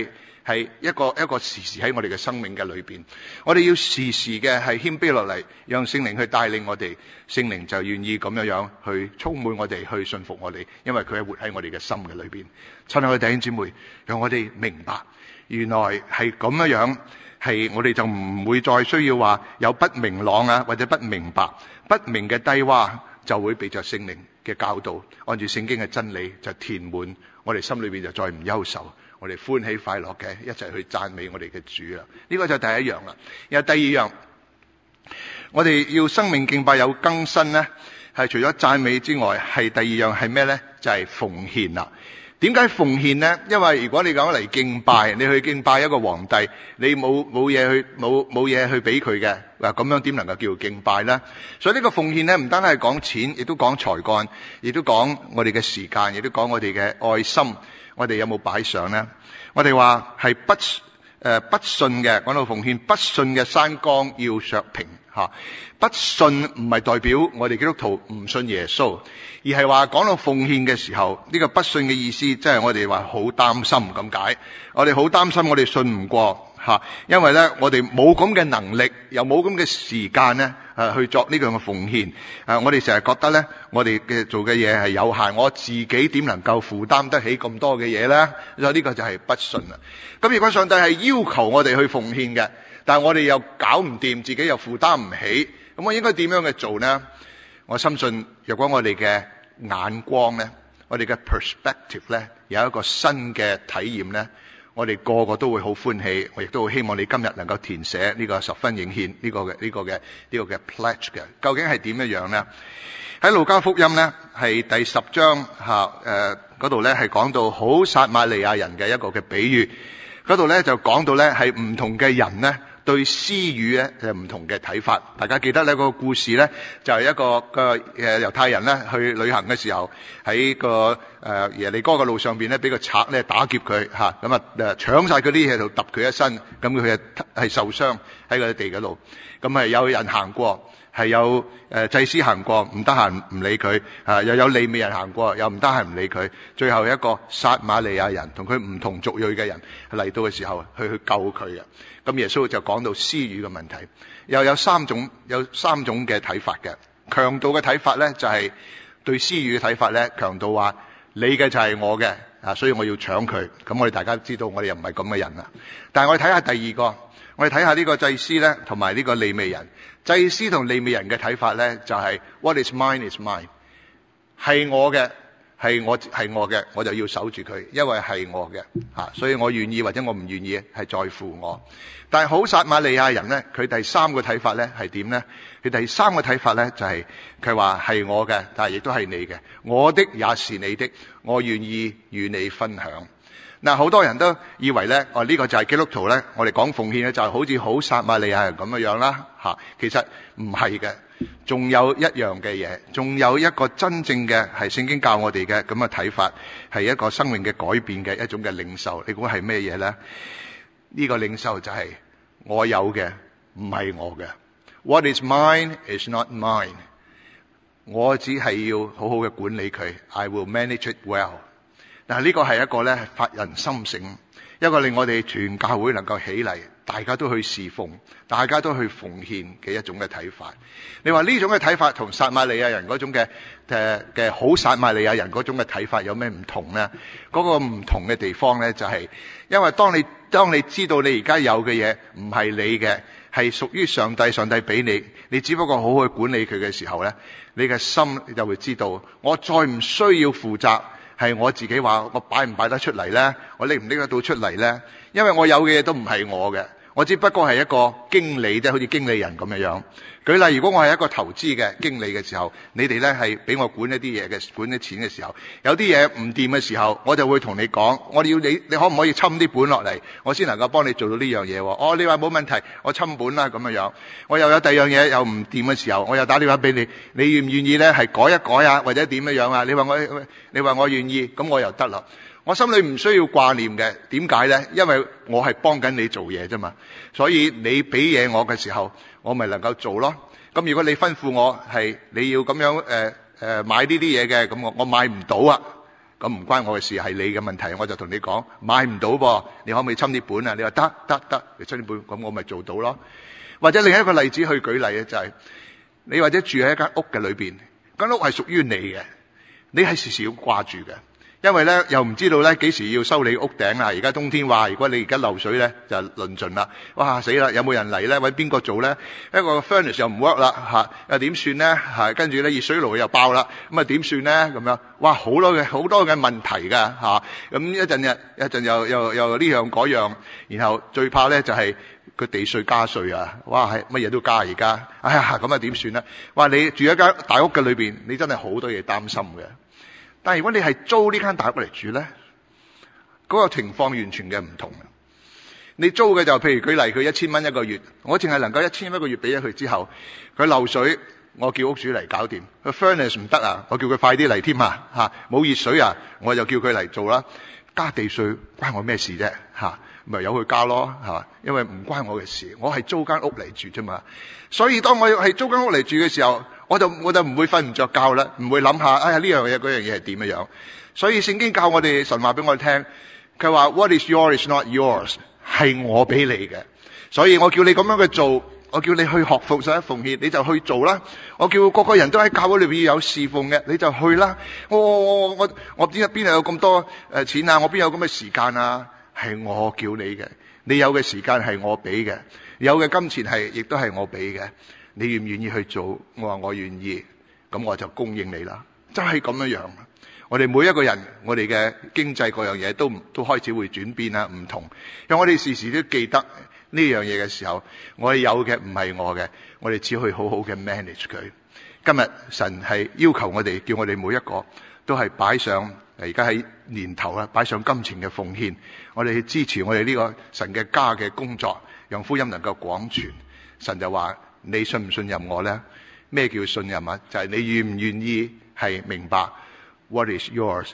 係一個時時喺我哋嘅生命嘅裏邊。我哋要時時嘅係謙卑落嚟，讓聖靈去帶領我哋，聖靈就願意咁樣去充滿我哋，去信服我哋，因為佢係活喺我哋嘅心嘅裏邊。親愛嘅弟兄姊妹，讓我哋明白，原來係咁樣，係我哋就唔會再需要話有不明朗啊，或者不明白、不明嘅低洼，就會被着聖靈嘅教導，按住聖經嘅真理就填滿我哋心裏邊，就再唔憂愁，我哋歡喜快樂嘅一齊去讚美我哋嘅主啦。呢個就第一樣啦。然後第二樣，我哋要生命敬拜有更新呢，係除咗讚美之外，係第二樣係咩呢？就係奉獻啦。點解奉獻呢？因為如果你講嚟敬拜，你去敬拜一個皇帝，你冇嘢去俾佢嘅，咁樣點能夠叫敬拜呢？所以呢個奉獻呢，唔單係講錢，亦都講才幹，亦都講我哋嘅時間，亦都講我哋嘅愛心，我哋有冇擺上呢？我哋話係不信嘅，講到奉獻，不信嘅山岡要削平吓。不信唔係代表我哋基督徒唔信耶穌，而係話講到奉獻嘅時候，呢個不信嘅意思，即係我哋話好擔心咁解。我哋好擔心，我哋信唔過吓，因為咧我哋冇咁嘅能力，又冇咁嘅時間咧去作呢樣嘅奉獻。我哋成日覺得咧，我哋嘅做嘅嘢係有限，我自己點能夠負擔得起咁多嘅嘢咧？所以呢個就係不信啦。咁如果上帝係要求我哋去奉獻嘅，但係我哋又搞唔掂，自己又負擔唔起，咁我應該點樣去做呢？我深信，若果我哋嘅眼光呢，我哋嘅 perspective 呢，有一個新嘅體驗呢，我哋個個都會好歡喜。我亦都好希望你今日能夠填寫呢個十分應獻呢個嘅 pledge 嘅。究竟係點樣呢？喺路加福音呢，係第10章嗰度呢，係講到好撒瑪利亞人嘅一個嘅比喻。嗰度呢，就講到呢，係唔同嘅人呢，對施予咧就唔同嘅睇法。大家記得呢個故事咧，就係一個猶太人咧去旅行嘅時候，喺個耶利哥嘅路上邊咧，俾個賊咧打劫佢嚇，咁啊搶晒嗰啲嘢就揼佢一身，咁佢係受傷喺個地嗰度。咁係有人行過，係有祭司行過，唔得閒唔理佢，又有利未人行過，又唔得閒唔理佢。最後一個撒瑪利亞人同佢唔同族裔嘅人嚟到嘅時候，去救佢嘅。咁耶穌就講到施予嘅問題，又有三種嘅睇法嘅。強盜嘅睇法咧，就係對施予嘅睇法咧，強盜話你嘅就係我嘅，所以我要搶佢。咁我哋大家知道，我哋又唔係咁嘅人啦。但係我哋睇下第二個，我哋睇下呢個祭司咧，同埋呢個利未人。祭司同利未人嘅睇法咧，就係 What is mine is mine， 係我嘅。係我嘅，我就要守住佢，因為係我嘅，所以我願意或者我唔願意係在乎我。但係好撒瑪利亞人咧，佢第三個睇法咧係點咧？佢第三個睇法咧就係佢話係我嘅，但係亦都係你嘅，我的也是你的，我願意與你分享。嗱，好多人都以為咧，呢個就係基督徒咧，我哋講奉獻咧就係好似好撒瑪利亞人咁嘅樣啦，其實唔係嘅。仲有一樣嘅嘢，仲有一個真正嘅係聖經教我哋嘅咁嘅睇法，係一個生命嘅改變嘅一種嘅領受。你估係咩嘢呢？呢個領受就係我有嘅唔係我嘅。What is mine is not mine。我只係要好好嘅管理佢。I will manage it well。嗱，呢個係一個咧發人心醒，一個令我哋全教會能夠起嚟，大家都去侍奉，大家都去奉獻嘅一種嘅睇法。你話呢種嘅睇法同撒瑪利亞人嗰種嘅好撒瑪利亞人嗰種嘅睇法有咩唔同呢？嗰個唔同嘅地方呢，就係因為當你知道你而家有嘅嘢唔係你嘅，係屬於上帝，上帝俾你，你只不過好好去管理佢嘅時候呢，你嘅心就會知道，我再唔需要負責。係我自己話我擺唔擺得出嚟呢？我拎唔拎得到出嚟呢？因為我有嘅嘢都唔係我嘅，我只不過係一個經理啫，好似經理人咁樣。舉例，如果我係一個投資嘅經理嘅時候，你哋呢係俾我管一啲嘢嘅，管啲錢嘅時候，有啲嘢唔掂嘅時候，我就會同你講，我要你可唔可以侵啲本落嚟，我先能夠幫你做到呢樣嘢。哦，你話冇問題，我侵本啦咁樣。我又有第二樣嘢又唔掂嘅時候，我又打電話俾你，你願唔願意呢？係改一改啊，或者點樣啊？你話我願意，咁我又得啦。我心裏唔需要掛念嘅，點解呢？因為我係幫緊你做嘢啫嘛，所以你俾嘢我嘅時候，我咪能夠做咯。咁如果你吩咐我係你要咁樣買呢啲嘢嘅，咁我買唔到啊， 咁唔關我嘅事，係你嘅問題。我就同你講買唔到噃，你可唔可以侵啲本啊？你話得，你侵啲本，咁我咪做到咯。或者另一個例子去舉例咧，就係你或者住喺一間屋嘅裏邊，間屋係屬於你嘅，你係時時要掛住嘅。因為咧又唔知道咧幾時要修理屋頂啊！而家冬天話，如果你而家漏水咧就論盡啦，哇死啦！有冇人嚟咧？搵邊個做咧？一個 furnace 又唔 work 啦又點算咧？跟住咧熱水爐又爆啦，咁啊點算咧？咁樣哇好多嘅問題㗎咁一陣又呢樣嗰樣，然後最怕咧就係個地稅加稅啊！哇係乜嘢都加而家，哎呀咁啊點算咧？哇你住一間大屋嘅裏邊，你真係好多嘢擔心嘅。但係如果你係租呢間大屋嚟住咧，嗰個情況完全嘅唔同。你租嘅就譬如舉例，佢1000蚊一個月，我淨係能夠1000蚊一個月俾咗佢之後，佢漏水，我叫屋主嚟搞掂。佢 furnace 唔得啊，我叫佢快啲嚟添冇熱水啊，我就叫佢嚟做啦。加地稅關我咩事啫咪由佢加咯因為唔關我嘅事，我係租間屋嚟住啫嘛。所以當我係租間屋嚟住嘅時候，我就唔會瞓唔着覺啦，唔會諗下哎呀呢樣嘢嗰樣嘢係點樣。所以聖經教我哋，神話俾我哋聽，佢話 What is yours is not yours， 係我俾你嘅。所以我叫你咁樣去做，我叫你去學奉獻奉獻，你就去做啦。我叫個個人都喺教會裏邊要有侍奉嘅，你就去啦。我邊度有咁多錢啊？我邊有咁嘅時間啊？係我叫你嘅，你有嘅時間係我俾嘅，有嘅金錢亦都係我俾嘅。你願唔願意去做？我話我願意，咁我就供應你啦。就係咁樣樣。我哋每一個人，我哋嘅經濟各樣嘢都開始會轉變啦，唔同。因為我哋時時都記得呢樣嘢嘅時候，我哋有嘅唔係我嘅，我哋只可以好好嘅 manage 佢。今日神係要求我哋，叫我哋每一個都係擺上，而家喺年頭啦，擺上金錢嘅奉獻，我哋去支持我哋呢個神嘅家嘅工作，讓福音能夠廣傳。神就話：你信唔信任我咧？咩叫信任啊？就係你願唔願意係明白 what is yours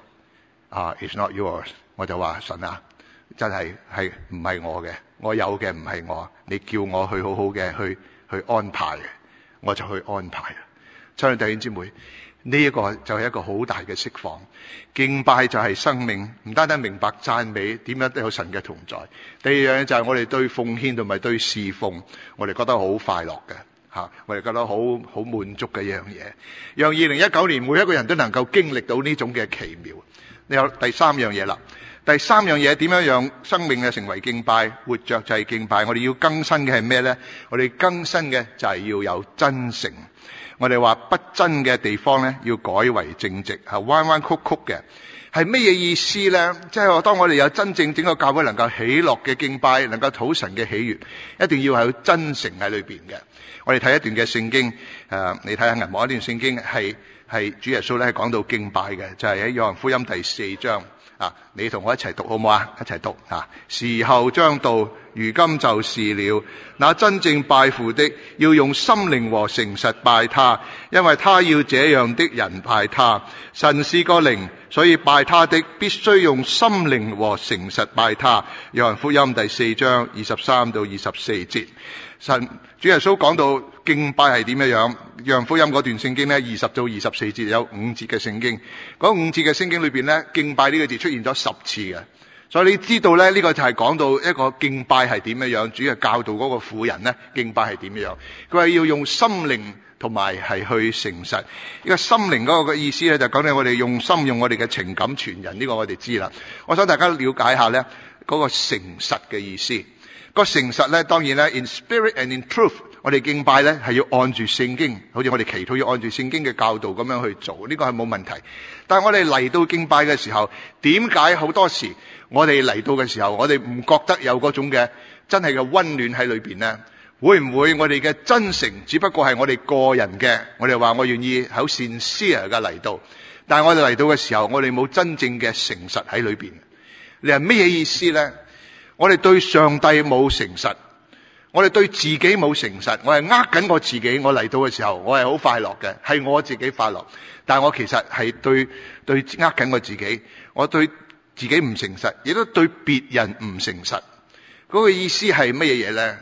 is not yours。我就話神啊，真係唔係我嘅，我有嘅唔係我，你叫我去好好嘅去安排，我就去安排。親愛弟兄姊妹，呢一個就係一個好大嘅釋放。敬拜就係生命，唔單單明白讚美點樣都有神嘅同在。第二樣就係我哋對奉獻同埋對侍奉，我哋覺得好快樂嘅我哋覺得好滿足嘅一樣嘢。讓2019年每一個人都能夠經歷到呢種嘅奇妙。你有第三樣嘢啦。第三樣嘢點樣讓生命成為敬拜，活着就係敬拜。我哋要更新嘅係咩呢？我哋更新嘅就係要有真誠。我哋話不真嘅地方咧，要改為正直，彎彎曲曲嘅，係乜嘢意思咧？即係話當我哋有真正整個教會能夠喜樂嘅敬拜，能夠討神嘅喜悅，一定要係有真誠喺裏邊嘅。我哋睇一段嘅聖經，你睇下銀幕一段聖經係主耶穌咧係講到敬拜嘅，就係喺約翰福音第4章。你同我一齊讀好唔好啊？一齊讀時候將到，如今就是了。那真正拜父的，要用心靈和誠實拜他，因為他要這樣的人拜他。神是個靈，所以拜他的必須用心靈和誠實拜他。約翰福音第4章23到24節。主耶穌講到敬拜係點樣？約翰福音嗰段聖經呢，20到24節有5節嘅聖經。嗰5節嘅聖經裏邊呢，敬拜呢個字出現咗10次嘅。所以你知道咧，呢個就係講到一個敬拜係點樣，主要教導嗰個婦人呢，敬拜係點樣。佢話要用心靈同埋係去誠實。呢個心靈嗰個意思咧，就講緊我哋用心用我哋嘅情感傳人。呢個我哋知啦。我想大家了解下咧，嗰個誠實嘅意思。個誠實咧，當然咧 in spirit and in truth， 我哋敬拜咧係要按住聖經，好似我哋祈禱要按住聖經嘅教導咁樣去做，呢個係冇問題。但係我哋嚟到敬拜嘅時候，點解好多時我哋嚟到嘅時候，我哋唔覺得有嗰種嘅真係嘅溫暖喺裏邊呢？會唔會我哋嘅真誠只不過係我哋個人嘅？我哋話我願意好sincere嘅嚟到，但係我哋嚟到嘅時候，我哋冇真正嘅誠實喺裏邊。你係咩意思呢？我哋對上帝冇誠實，我哋對自己冇誠實，我係緊我自己。我嚟到嘅時候，我係好快樂嘅，係我自己快樂。但係我其實係對緊我自己，我對自己唔誠實，亦都對別人唔誠實。嗰個意思係乜嘢呢？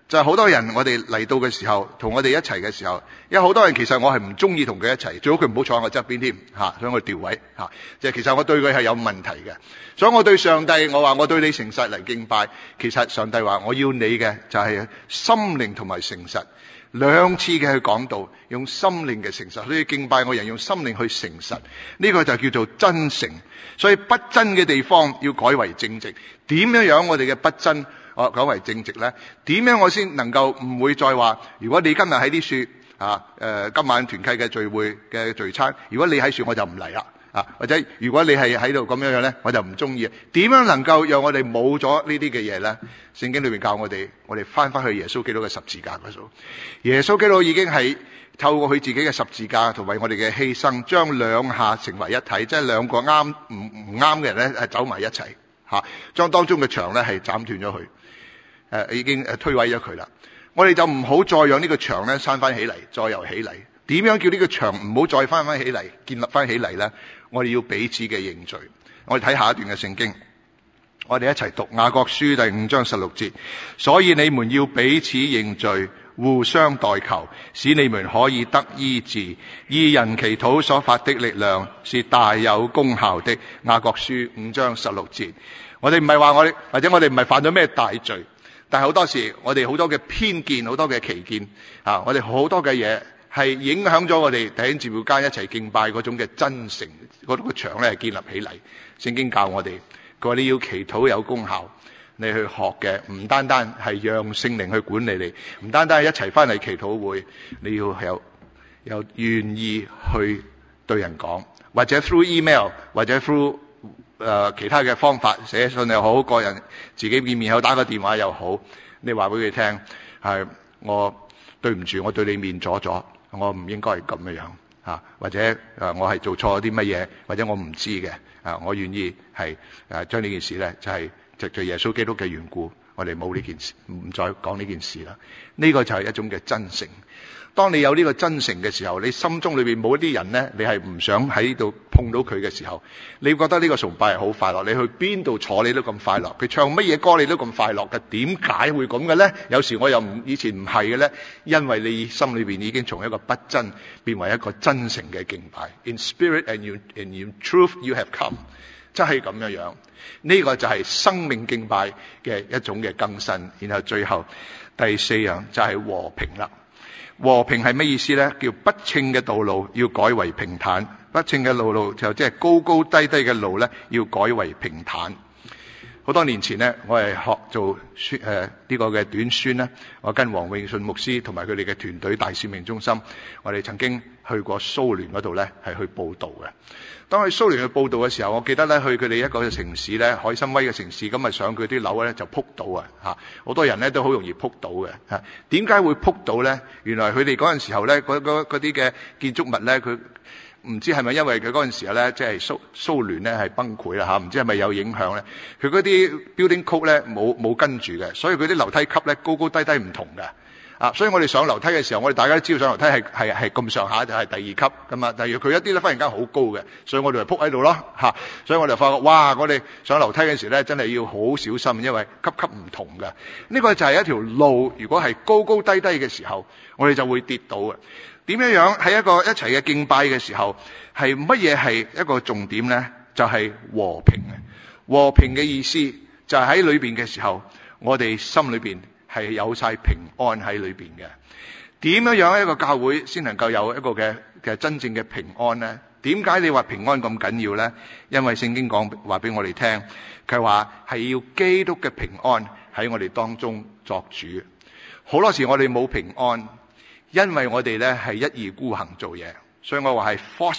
就係好多人我哋嚟到嘅時候，同我哋一齊嘅時候，因為好多人其實我係唔中意同佢一齊，最好佢唔好坐喺我側邊添嚇，所以我調位嚇。即係其實我對佢係有問題嘅，所以我對上帝我話我對你誠實嚟敬拜。其實上帝話我要你嘅就係心靈同埋誠實，兩次嘅去講道，用心靈嘅誠實，所以敬拜我人用心靈去誠實，呢個就叫做真誠。所以不真嘅地方要改為正直。點樣我哋嘅不真改為正直呢？點樣我先能夠唔會再話，如果你今日喺啲樹今晚團契嘅聚會嘅聚餐，如果你喺樹我就唔嚟啦或者如果你係喺度咁樣呢，我就唔中意。點樣能夠讓我哋冇咗呢啲嘅嘢呢？聖經裏面教我哋翻去耶穌基督嘅十字架嗰度。耶穌基督已經係透過佢自己嘅十字架同埋我哋嘅犧牲，將兩下成為一體，即係兩個啱唔啱嘅人咧係走埋一齊將當中嘅牆咧係斬斷咗佢，已經推毀咗佢啦。我哋就唔好再讓呢個牆咧閂翻起嚟，再由起嚟。點樣叫呢個牆唔好再翻起嚟，建立翻起嚟咧？我哋要彼此嘅認罪。我哋睇下一段嘅聖經，我哋一齊讀雅各書第5章16節。所以你們要彼此認罪，互相代求，使你們可以得醫治。義人祈禱所發的力量是大有功效的。雅各書5章16節。我哋唔係話或者我哋唔係犯咗咩大罪，但係好多時我哋好多嘅偏見，好多嘅歧見我哋好多嘅嘢係影響咗我哋弟兄姊妹間一齊敬拜嗰種嘅真誠，嗰個牆咧係建立起嚟。聖經教我哋，佢話你要祈禱有功效，你去學嘅唔單單係讓聖靈去管理你，唔單單係一齊翻嚟祈禱會，你要有願意去對人講，或者 through email， 或者 through其他嘅方法，寫信又好，個人自己見面口打個電話又好，你話俾佢聽係我對唔住，我對你面阻咗，我唔應該係咁樣或者我係做錯啲乜嘢，或者我唔知嘅我願意係將呢件事咧就係藉著耶穌基督嘅緣故，我哋冇呢件事，唔再講呢件事啦。呢個就係一種嘅真誠。當你有呢個真誠嘅時候，你心中裏邊冇一啲人呢，你係唔想喺度碰到佢嘅時候，你覺得呢個崇拜係好快樂，你去邊度坐你都咁快樂，佢唱乜嘢歌你都咁快樂嘅，點解會咁嘅呢？有時我又以前唔係嘅呢，因為你心裏邊已經從一個不真變為一個真誠嘅敬拜。In spirit and in truth you have come， 真係咁樣。呢個就係生命敬拜嘅一種嘅更新。然後最後第4樣就係和平啦。和平係咩意思呢？叫不稱嘅道路要改為平坦，不稱嘅路就即係高高低低嘅路呢，要改為平坦。好多年前呢，我係學做呢個嘅短宣呢，我跟黃永信牧師同埋佢哋嘅團隊大使命中心，我哋曾經去過蘇聯嗰度呢，係去報道嘅。當去蘇聯去報道嘅時候，我記得咧去佢哋一個城市咧，海參崴嘅城市，咁啊上佢啲樓咧就撲倒好多人咧都好容易撲倒嘅點解會撲倒咧？原來佢哋嗰陣時候咧，嗰啲嘅建築物咧，佢唔知係咪因為佢嗰陣時候咧，即係蘇聯咧係崩潰啦唔知係咪有影響咧？佢嗰啲 building code 咧冇跟住嘅，所以佢啲樓梯級咧高高低低唔同嘅。所以我哋上樓梯嘅時候，我哋大家都知道上樓梯係咁上下就係第2級咁啊。但係佢一啲咧忽然間好高嘅，所以我哋就撲喺度咯所以我哋發覺哇，我哋上樓梯嘅時咧真係要好小心，因為級級唔同嘅。呢個就係一條路，如果係高高低低嘅時候，我哋就會跌倒嘅。點樣喺一個一齊嘅敬拜嘅時候，係乜嘢係一個重點咧？就係和平嘅。和平嘅意思就係喺裏邊嘅時候，我哋心裏邊係有晒平安喺裏邊嘅。點樣一個教會先能夠有一個嘅真正嘅平安呢？點解你話平安咁緊要呢？因為聖經講話俾我哋聽，佢話係要基督嘅平安喺我哋當中作主。好多時我哋冇平安，因為我哋咧係一意孤行做嘢，所以我話係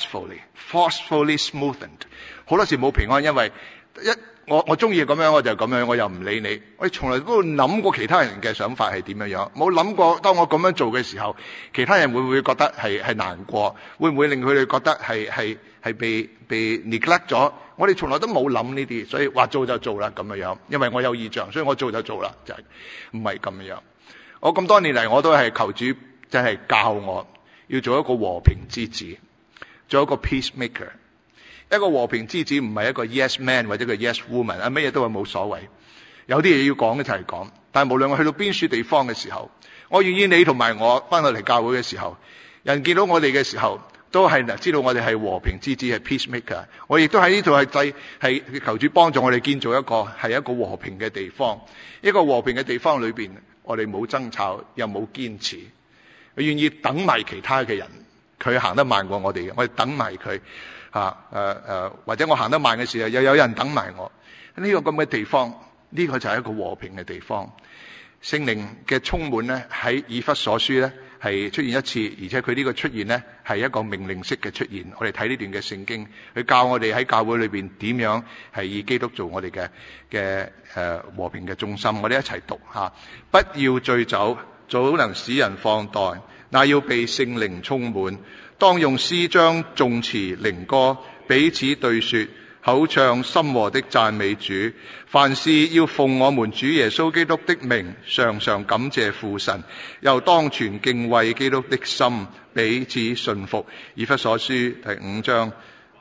forcefully smoothened。好多時冇平安，因為我中意咁樣我就咁樣，我又唔理你。我從來都冇諗過其他人嘅想法係點樣，冇諗過當我咁樣做嘅時候，其他人會唔會覺得係難過？會唔會令佢哋覺得係被 neglect 咗？我哋從來都冇諗呢啲，所以話做就做啦咁樣。因為我有意象，所以我做就做啦，就係唔係咁樣。我咁多年嚟我都係求主真係教我要做一個和平之子，做一個 peacemaker。一個和平之子唔係一個 yes man 或者個 yes woman，乜嘢都係冇所謂。 有啲嘢要講嘅就係講，但係無論我去到邊處地方嘅時候，我願意你同埋我翻到嚟教會嘅時候，人見到我哋嘅時候，都係知道我哋係和平之子，係 peacemaker。我亦都喺呢度係求主幫助我哋建造一個和平嘅地方。一個和平嘅地方裏邊，我哋冇爭吵，又冇堅持，我願意等埋其他嘅人，佢行得慢過我哋嘅，我哋等埋佢或者我行得慢嘅時候，又有人等埋我。呢個咁嘅地方，呢個就係一個和平嘅地方。聖靈嘅充滿咧，喺以弗所書咧係出現一次，而且佢呢個出現咧係一個命令式嘅出現。我哋睇呢段嘅聖經，佢教我哋喺教會裏邊點樣係以基督做我哋嘅和平嘅中心。我哋一齊讀吓，不要醉酒，酒能使人放蕩，那要被聖靈充滿。當用詩章、頌詞、靈歌彼此對說，口唱心和的讚美主。凡事要奉我們主耶穌基督的名，常常感謝父神，又當存敬畏基督的心，彼此信服。以弗所書第5章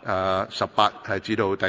18至到第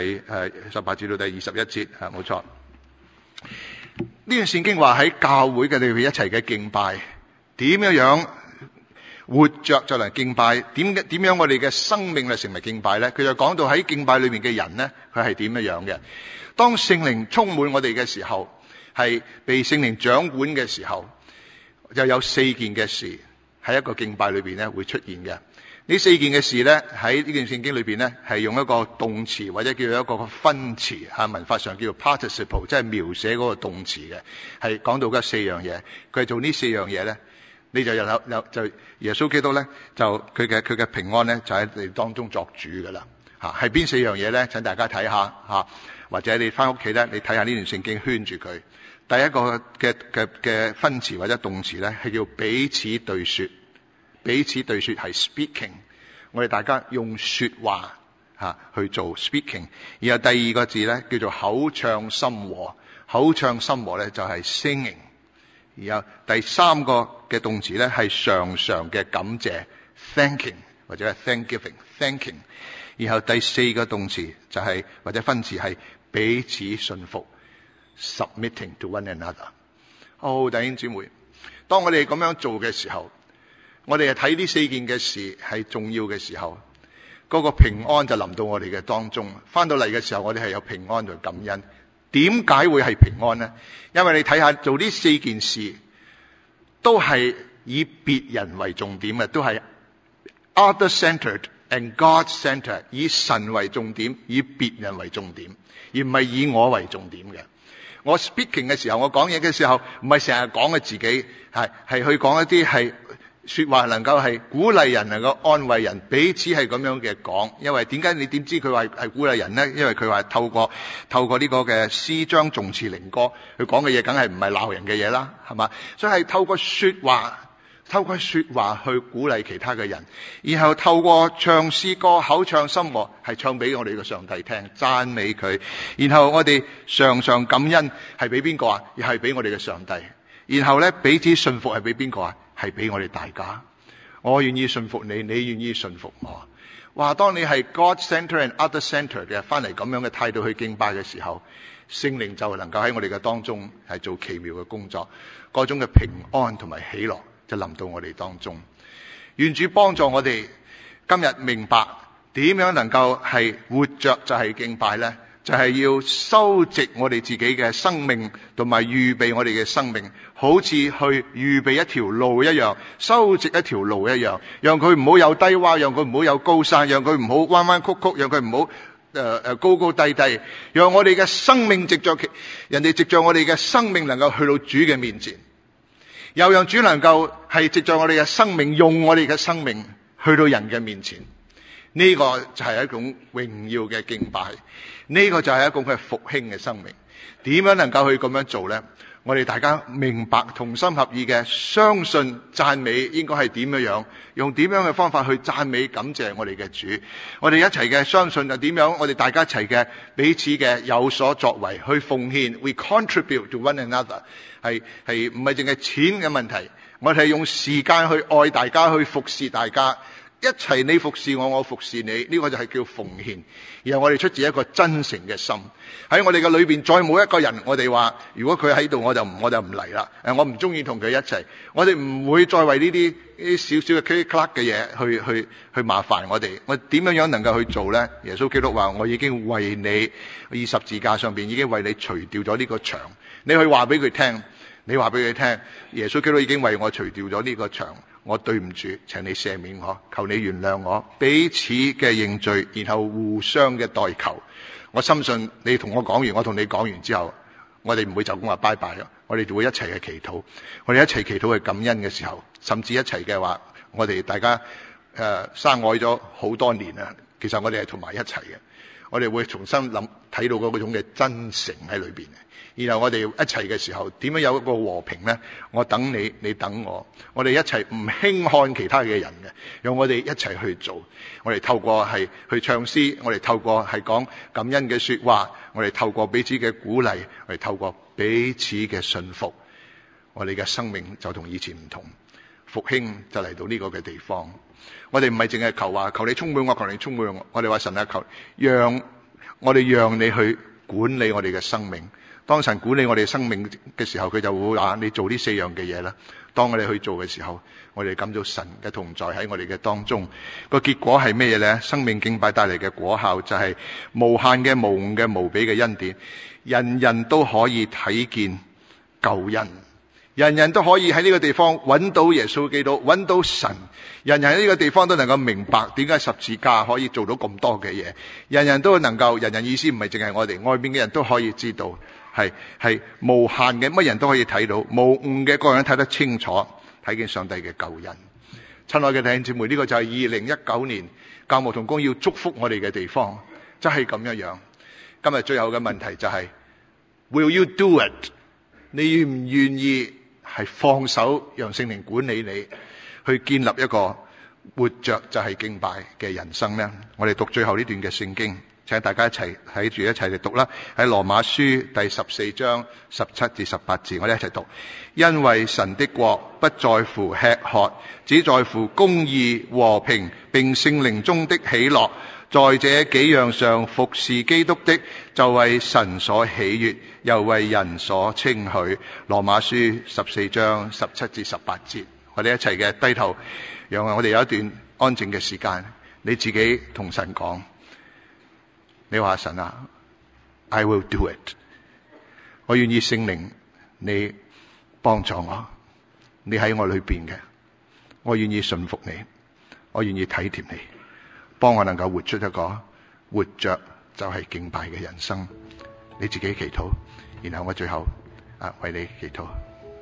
18至到第21節，冇錯。呢段聖經話喺教會嘅裏邊一齊嘅敬拜，點樣活着就嚟敬拜，點樣我哋嘅生命嚟成為敬拜呢？佢就講到喺敬拜裏面嘅人呢，佢係點樣嘅。當聖靈充滿我哋嘅時候，係被聖靈掌管嘅時候，就有4件嘅事喺一個敬拜裏邊呢會出現嘅。呢4件嘅事呢，喺呢段聖經裏邊呢，係用一個動詞或者叫做一個分詞，文法上叫做 participle， 即係描寫嗰個動詞嘅，係講到嘅4樣嘢。佢係做呢4樣嘢呢，你就就耶穌基督咧，就佢嘅平安咧，就喺你當中作主噶啦嚇。係邊4樣嘢咧？請大家睇下嚇，或者你翻屋企咧，你睇下呢段聖經圈住佢。第一個嘅分詞或者動詞咧，係叫彼此對説。彼此對説係 speaking， 我哋大家用説話去做 speaking。然後第二個字咧叫做口唱心和，口唱心和咧就係 singing。然後第3個嘅動詞咧係常常嘅感謝 thanking 或者係 thanking。然後第4個動詞就係或者分詞係彼此信服 submitting to one another。弟兄姊妹，當我哋咁樣做嘅時候，我哋睇呢4件嘅事係重要嘅時候，嗰個平安就臨到我哋嘅當中。翻到嚟嘅時候，我哋係有平安同感恩。點解會係平安呢？因為你睇下做呢4件事都係以別人為重點嘅，都係 other-centered and God-centered， 以神為重點，以別人為重點，而唔係以我為重點嘅。我 speaking 嘅時候，我講嘢嘅時候，唔係成日講嘅自己，係去講一啲係說話能夠係鼓勵人，能夠安慰人，彼此係咁樣嘅講。因為點解你點知佢話係鼓勵人呢？因為佢話透過呢個嘅詩章、頌詞、靈歌，佢講嘅嘢梗係唔係鬧人嘅嘢啦，係嘛？所以係透過說話去鼓勵其他嘅人，然後透過唱詩歌、口唱心和，係唱俾我哋嘅上帝聽，讚美佢。然後我哋常常感恩，係俾邊個啊？又係俾我哋嘅上帝。然後咧，彼此信服係俾邊個啊？係俾我哋大家。我願意信服你，你願意信服我。哇！當你係 God-centered and other-centered 嘅翻嚟咁樣嘅態度去敬拜嘅時候，聖靈就能夠喺我哋嘅當中係做奇妙嘅工作，嗰種嘅平安同埋喜樂就臨到我哋當中。願主幫助我哋今日明白點樣能夠係活着就係敬拜呢？就係要修直我哋自己嘅生命，同埋預備我哋嘅生命，好似去預備一條路一樣，修直一條路一樣，讓佢唔好有低洼，讓佢唔好有高山，讓佢唔好彎彎曲曲，讓佢唔好高高低低，讓我哋嘅生命藉着人哋藉着我哋嘅生命能夠去到主嘅面前，又讓主能夠係藉着我哋嘅生命，用我哋嘅生命去到人嘅面前。呢個就係一種榮耀嘅敬拜，呢個就係一種嘅復興嘅生命。點樣能夠去咁樣做呢？我哋大家明白，同心合意嘅相信讚美應該係點樣，用點樣嘅方法去讚美感謝我哋嘅主。我哋一齊嘅相信就點樣，我哋大家一齊嘅彼此嘅有所作為去奉獻。We contribute to one another， 係唔係淨係錢嘅問題，我哋係用時間去愛大家，去服侍大家。 一齊你服侍我，我服侍你，呢個就係叫奉獻。然後我哋出自一個真誠嘅心，喺我哋嘅裏邊再冇一個人，我哋話如果佢喺度我就唔嚟啦。我唔中意同佢一齊，我哋唔會再為呢啲少少嘅 click clack 嘅嘢去麻煩我哋。我點樣能夠去做呢？耶穌基督話：我已經為你以十字架上邊已經為你除掉咗呢個牆。你去話俾佢聽，耶穌基督已經為我除掉咗呢個牆。我對唔住，請你赦免我，求你原諒我，彼此嘅認罪，然後互相嘅代求。我深信你同我講完，我同你講完之後，我哋唔會就咁話拜拜咯，我哋就會一齊去祈禱。我哋一齊祈禱去感恩嘅時候，甚至一齊嘅話，我哋大家相愛咗好多年啦，其實我哋係同埋一齊嘅。我哋會重新睇到嗰種嘅真誠喺裏邊。然後我哋一齊嘅時候，點樣有一個和平呢？我等你，你等我，我哋一齊唔輕看其他嘅人嘅，讓我哋一齊去做。我哋透過係去唱詩，我哋透過係講感恩嘅說話，我哋透過彼此嘅鼓勵，我哋透過彼此嘅信服，我哋嘅生命就同以前唔同，復興就嚟到呢個嘅地方。我哋唔係淨係求話求你充滿我，求你充滿我，我哋話神啊，求讓你去管理我哋嘅生命。當神管理我哋生命嘅時候，佢就會話你做呢4樣嘅嘢啦。當我哋去做嘅時候，我哋感到神嘅同在喺我哋嘅當中。個結果係咩嘢呢？生命敬拜帶嚟嘅果效就係無限嘅、無誤嘅、無比嘅恩典，人人都可以睇見救恩，人人都可以喺呢個地方揾到耶穌基督，揾到神。人人喺呢個地方都能夠明白點解十字架可以做到咁多嘅嘢。人人都能夠，人人意思唔係淨係我哋，外面嘅人都可以知道。係無限嘅，乜人都可以睇到，無誤嘅，個人睇得清楚，睇見上帝嘅救恩。親愛嘅弟兄姊妹，呢個就係2019年教牧同工要祝福我哋嘅地方，真係咁樣。今日最後嘅問題就係 Will you do it？ 你願唔願意係放手讓聖靈管理你，去建立一個活着就係敬拜嘅人生呢？我哋讀最後呢段嘅聖經，請大家一齊睇住一齊嚟讀啦。喺羅馬書第14章17至18節，我哋一齊讀。因為神的國不在乎吃喝，只在乎公義、和平，並聖靈中的喜樂。在這幾樣上服侍基督的，就為神所喜悅，又為人所稱許。羅馬書14章17至18節，我哋一齊嘅低頭，讓我哋有一段安靜嘅時間，你自己同神講。你話神啊 I will do it， 我願意聖靈你幫助我，你喺我裏邊嘅，我願意順服你，我願意體貼你，幫我能夠活出一個活着就係敬拜嘅人生。你自己祈禱，然後我最後為你祈禱。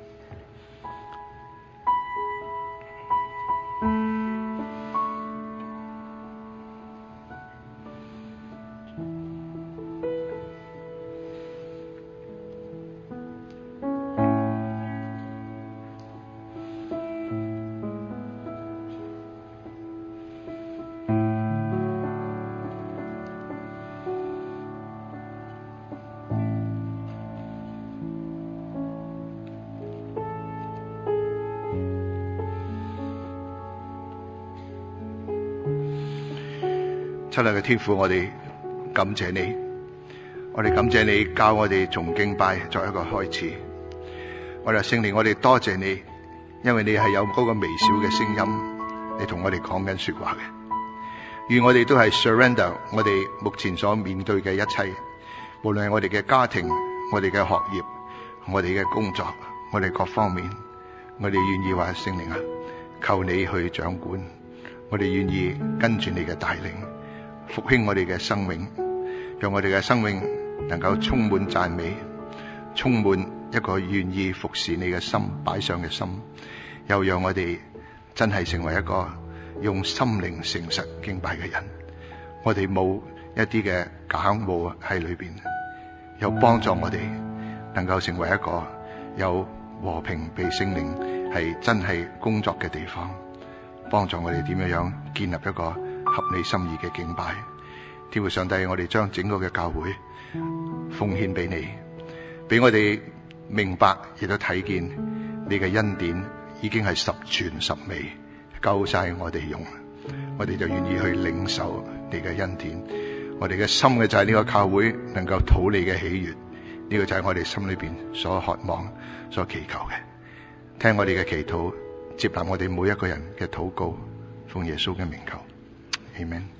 親愛嘅天父，我哋感謝你，我哋感謝你教我哋從敬拜作一個開始。我哋聖靈，我哋多謝你，因為你係有嗰個微小嘅聲音，你同我哋講緊說話嘅。願我哋都係 surrender 我哋目前所面對嘅一切，無論係我哋嘅家庭、我哋嘅學業、我哋嘅工作、我哋各方面，我哋願意話聖靈啊，求你去掌管，我哋願意跟住你嘅帶領，復興我哋嘅生命，讓我哋嘅生命能夠充滿讚美，充滿一個願意服侍你嘅心，擺上嘅心，又讓我哋真係成為一個用心靈誠實敬拜嘅人。我哋冇一啲嘅假冒喺裏邊，又幫助我哋能夠成為一個有和平被聖靈係真係工作嘅地方，幫助我哋點樣建立一個合你心意嘅敬拜。天父上帝，我哋將整個嘅教會奉獻俾你，俾我哋明白亦都睇見你嘅恩典已經係十全十美，夠晒我哋用。 我哋就願意去領受你嘅恩典。我哋嘅心嘅就係呢個教會能夠討你嘅喜悅，呢個就係我哋心裏邊所渴望、所祈求嘅。聽我哋嘅祈禱，接納我哋每一個人嘅禱告，奉耶穌嘅名求，阿們。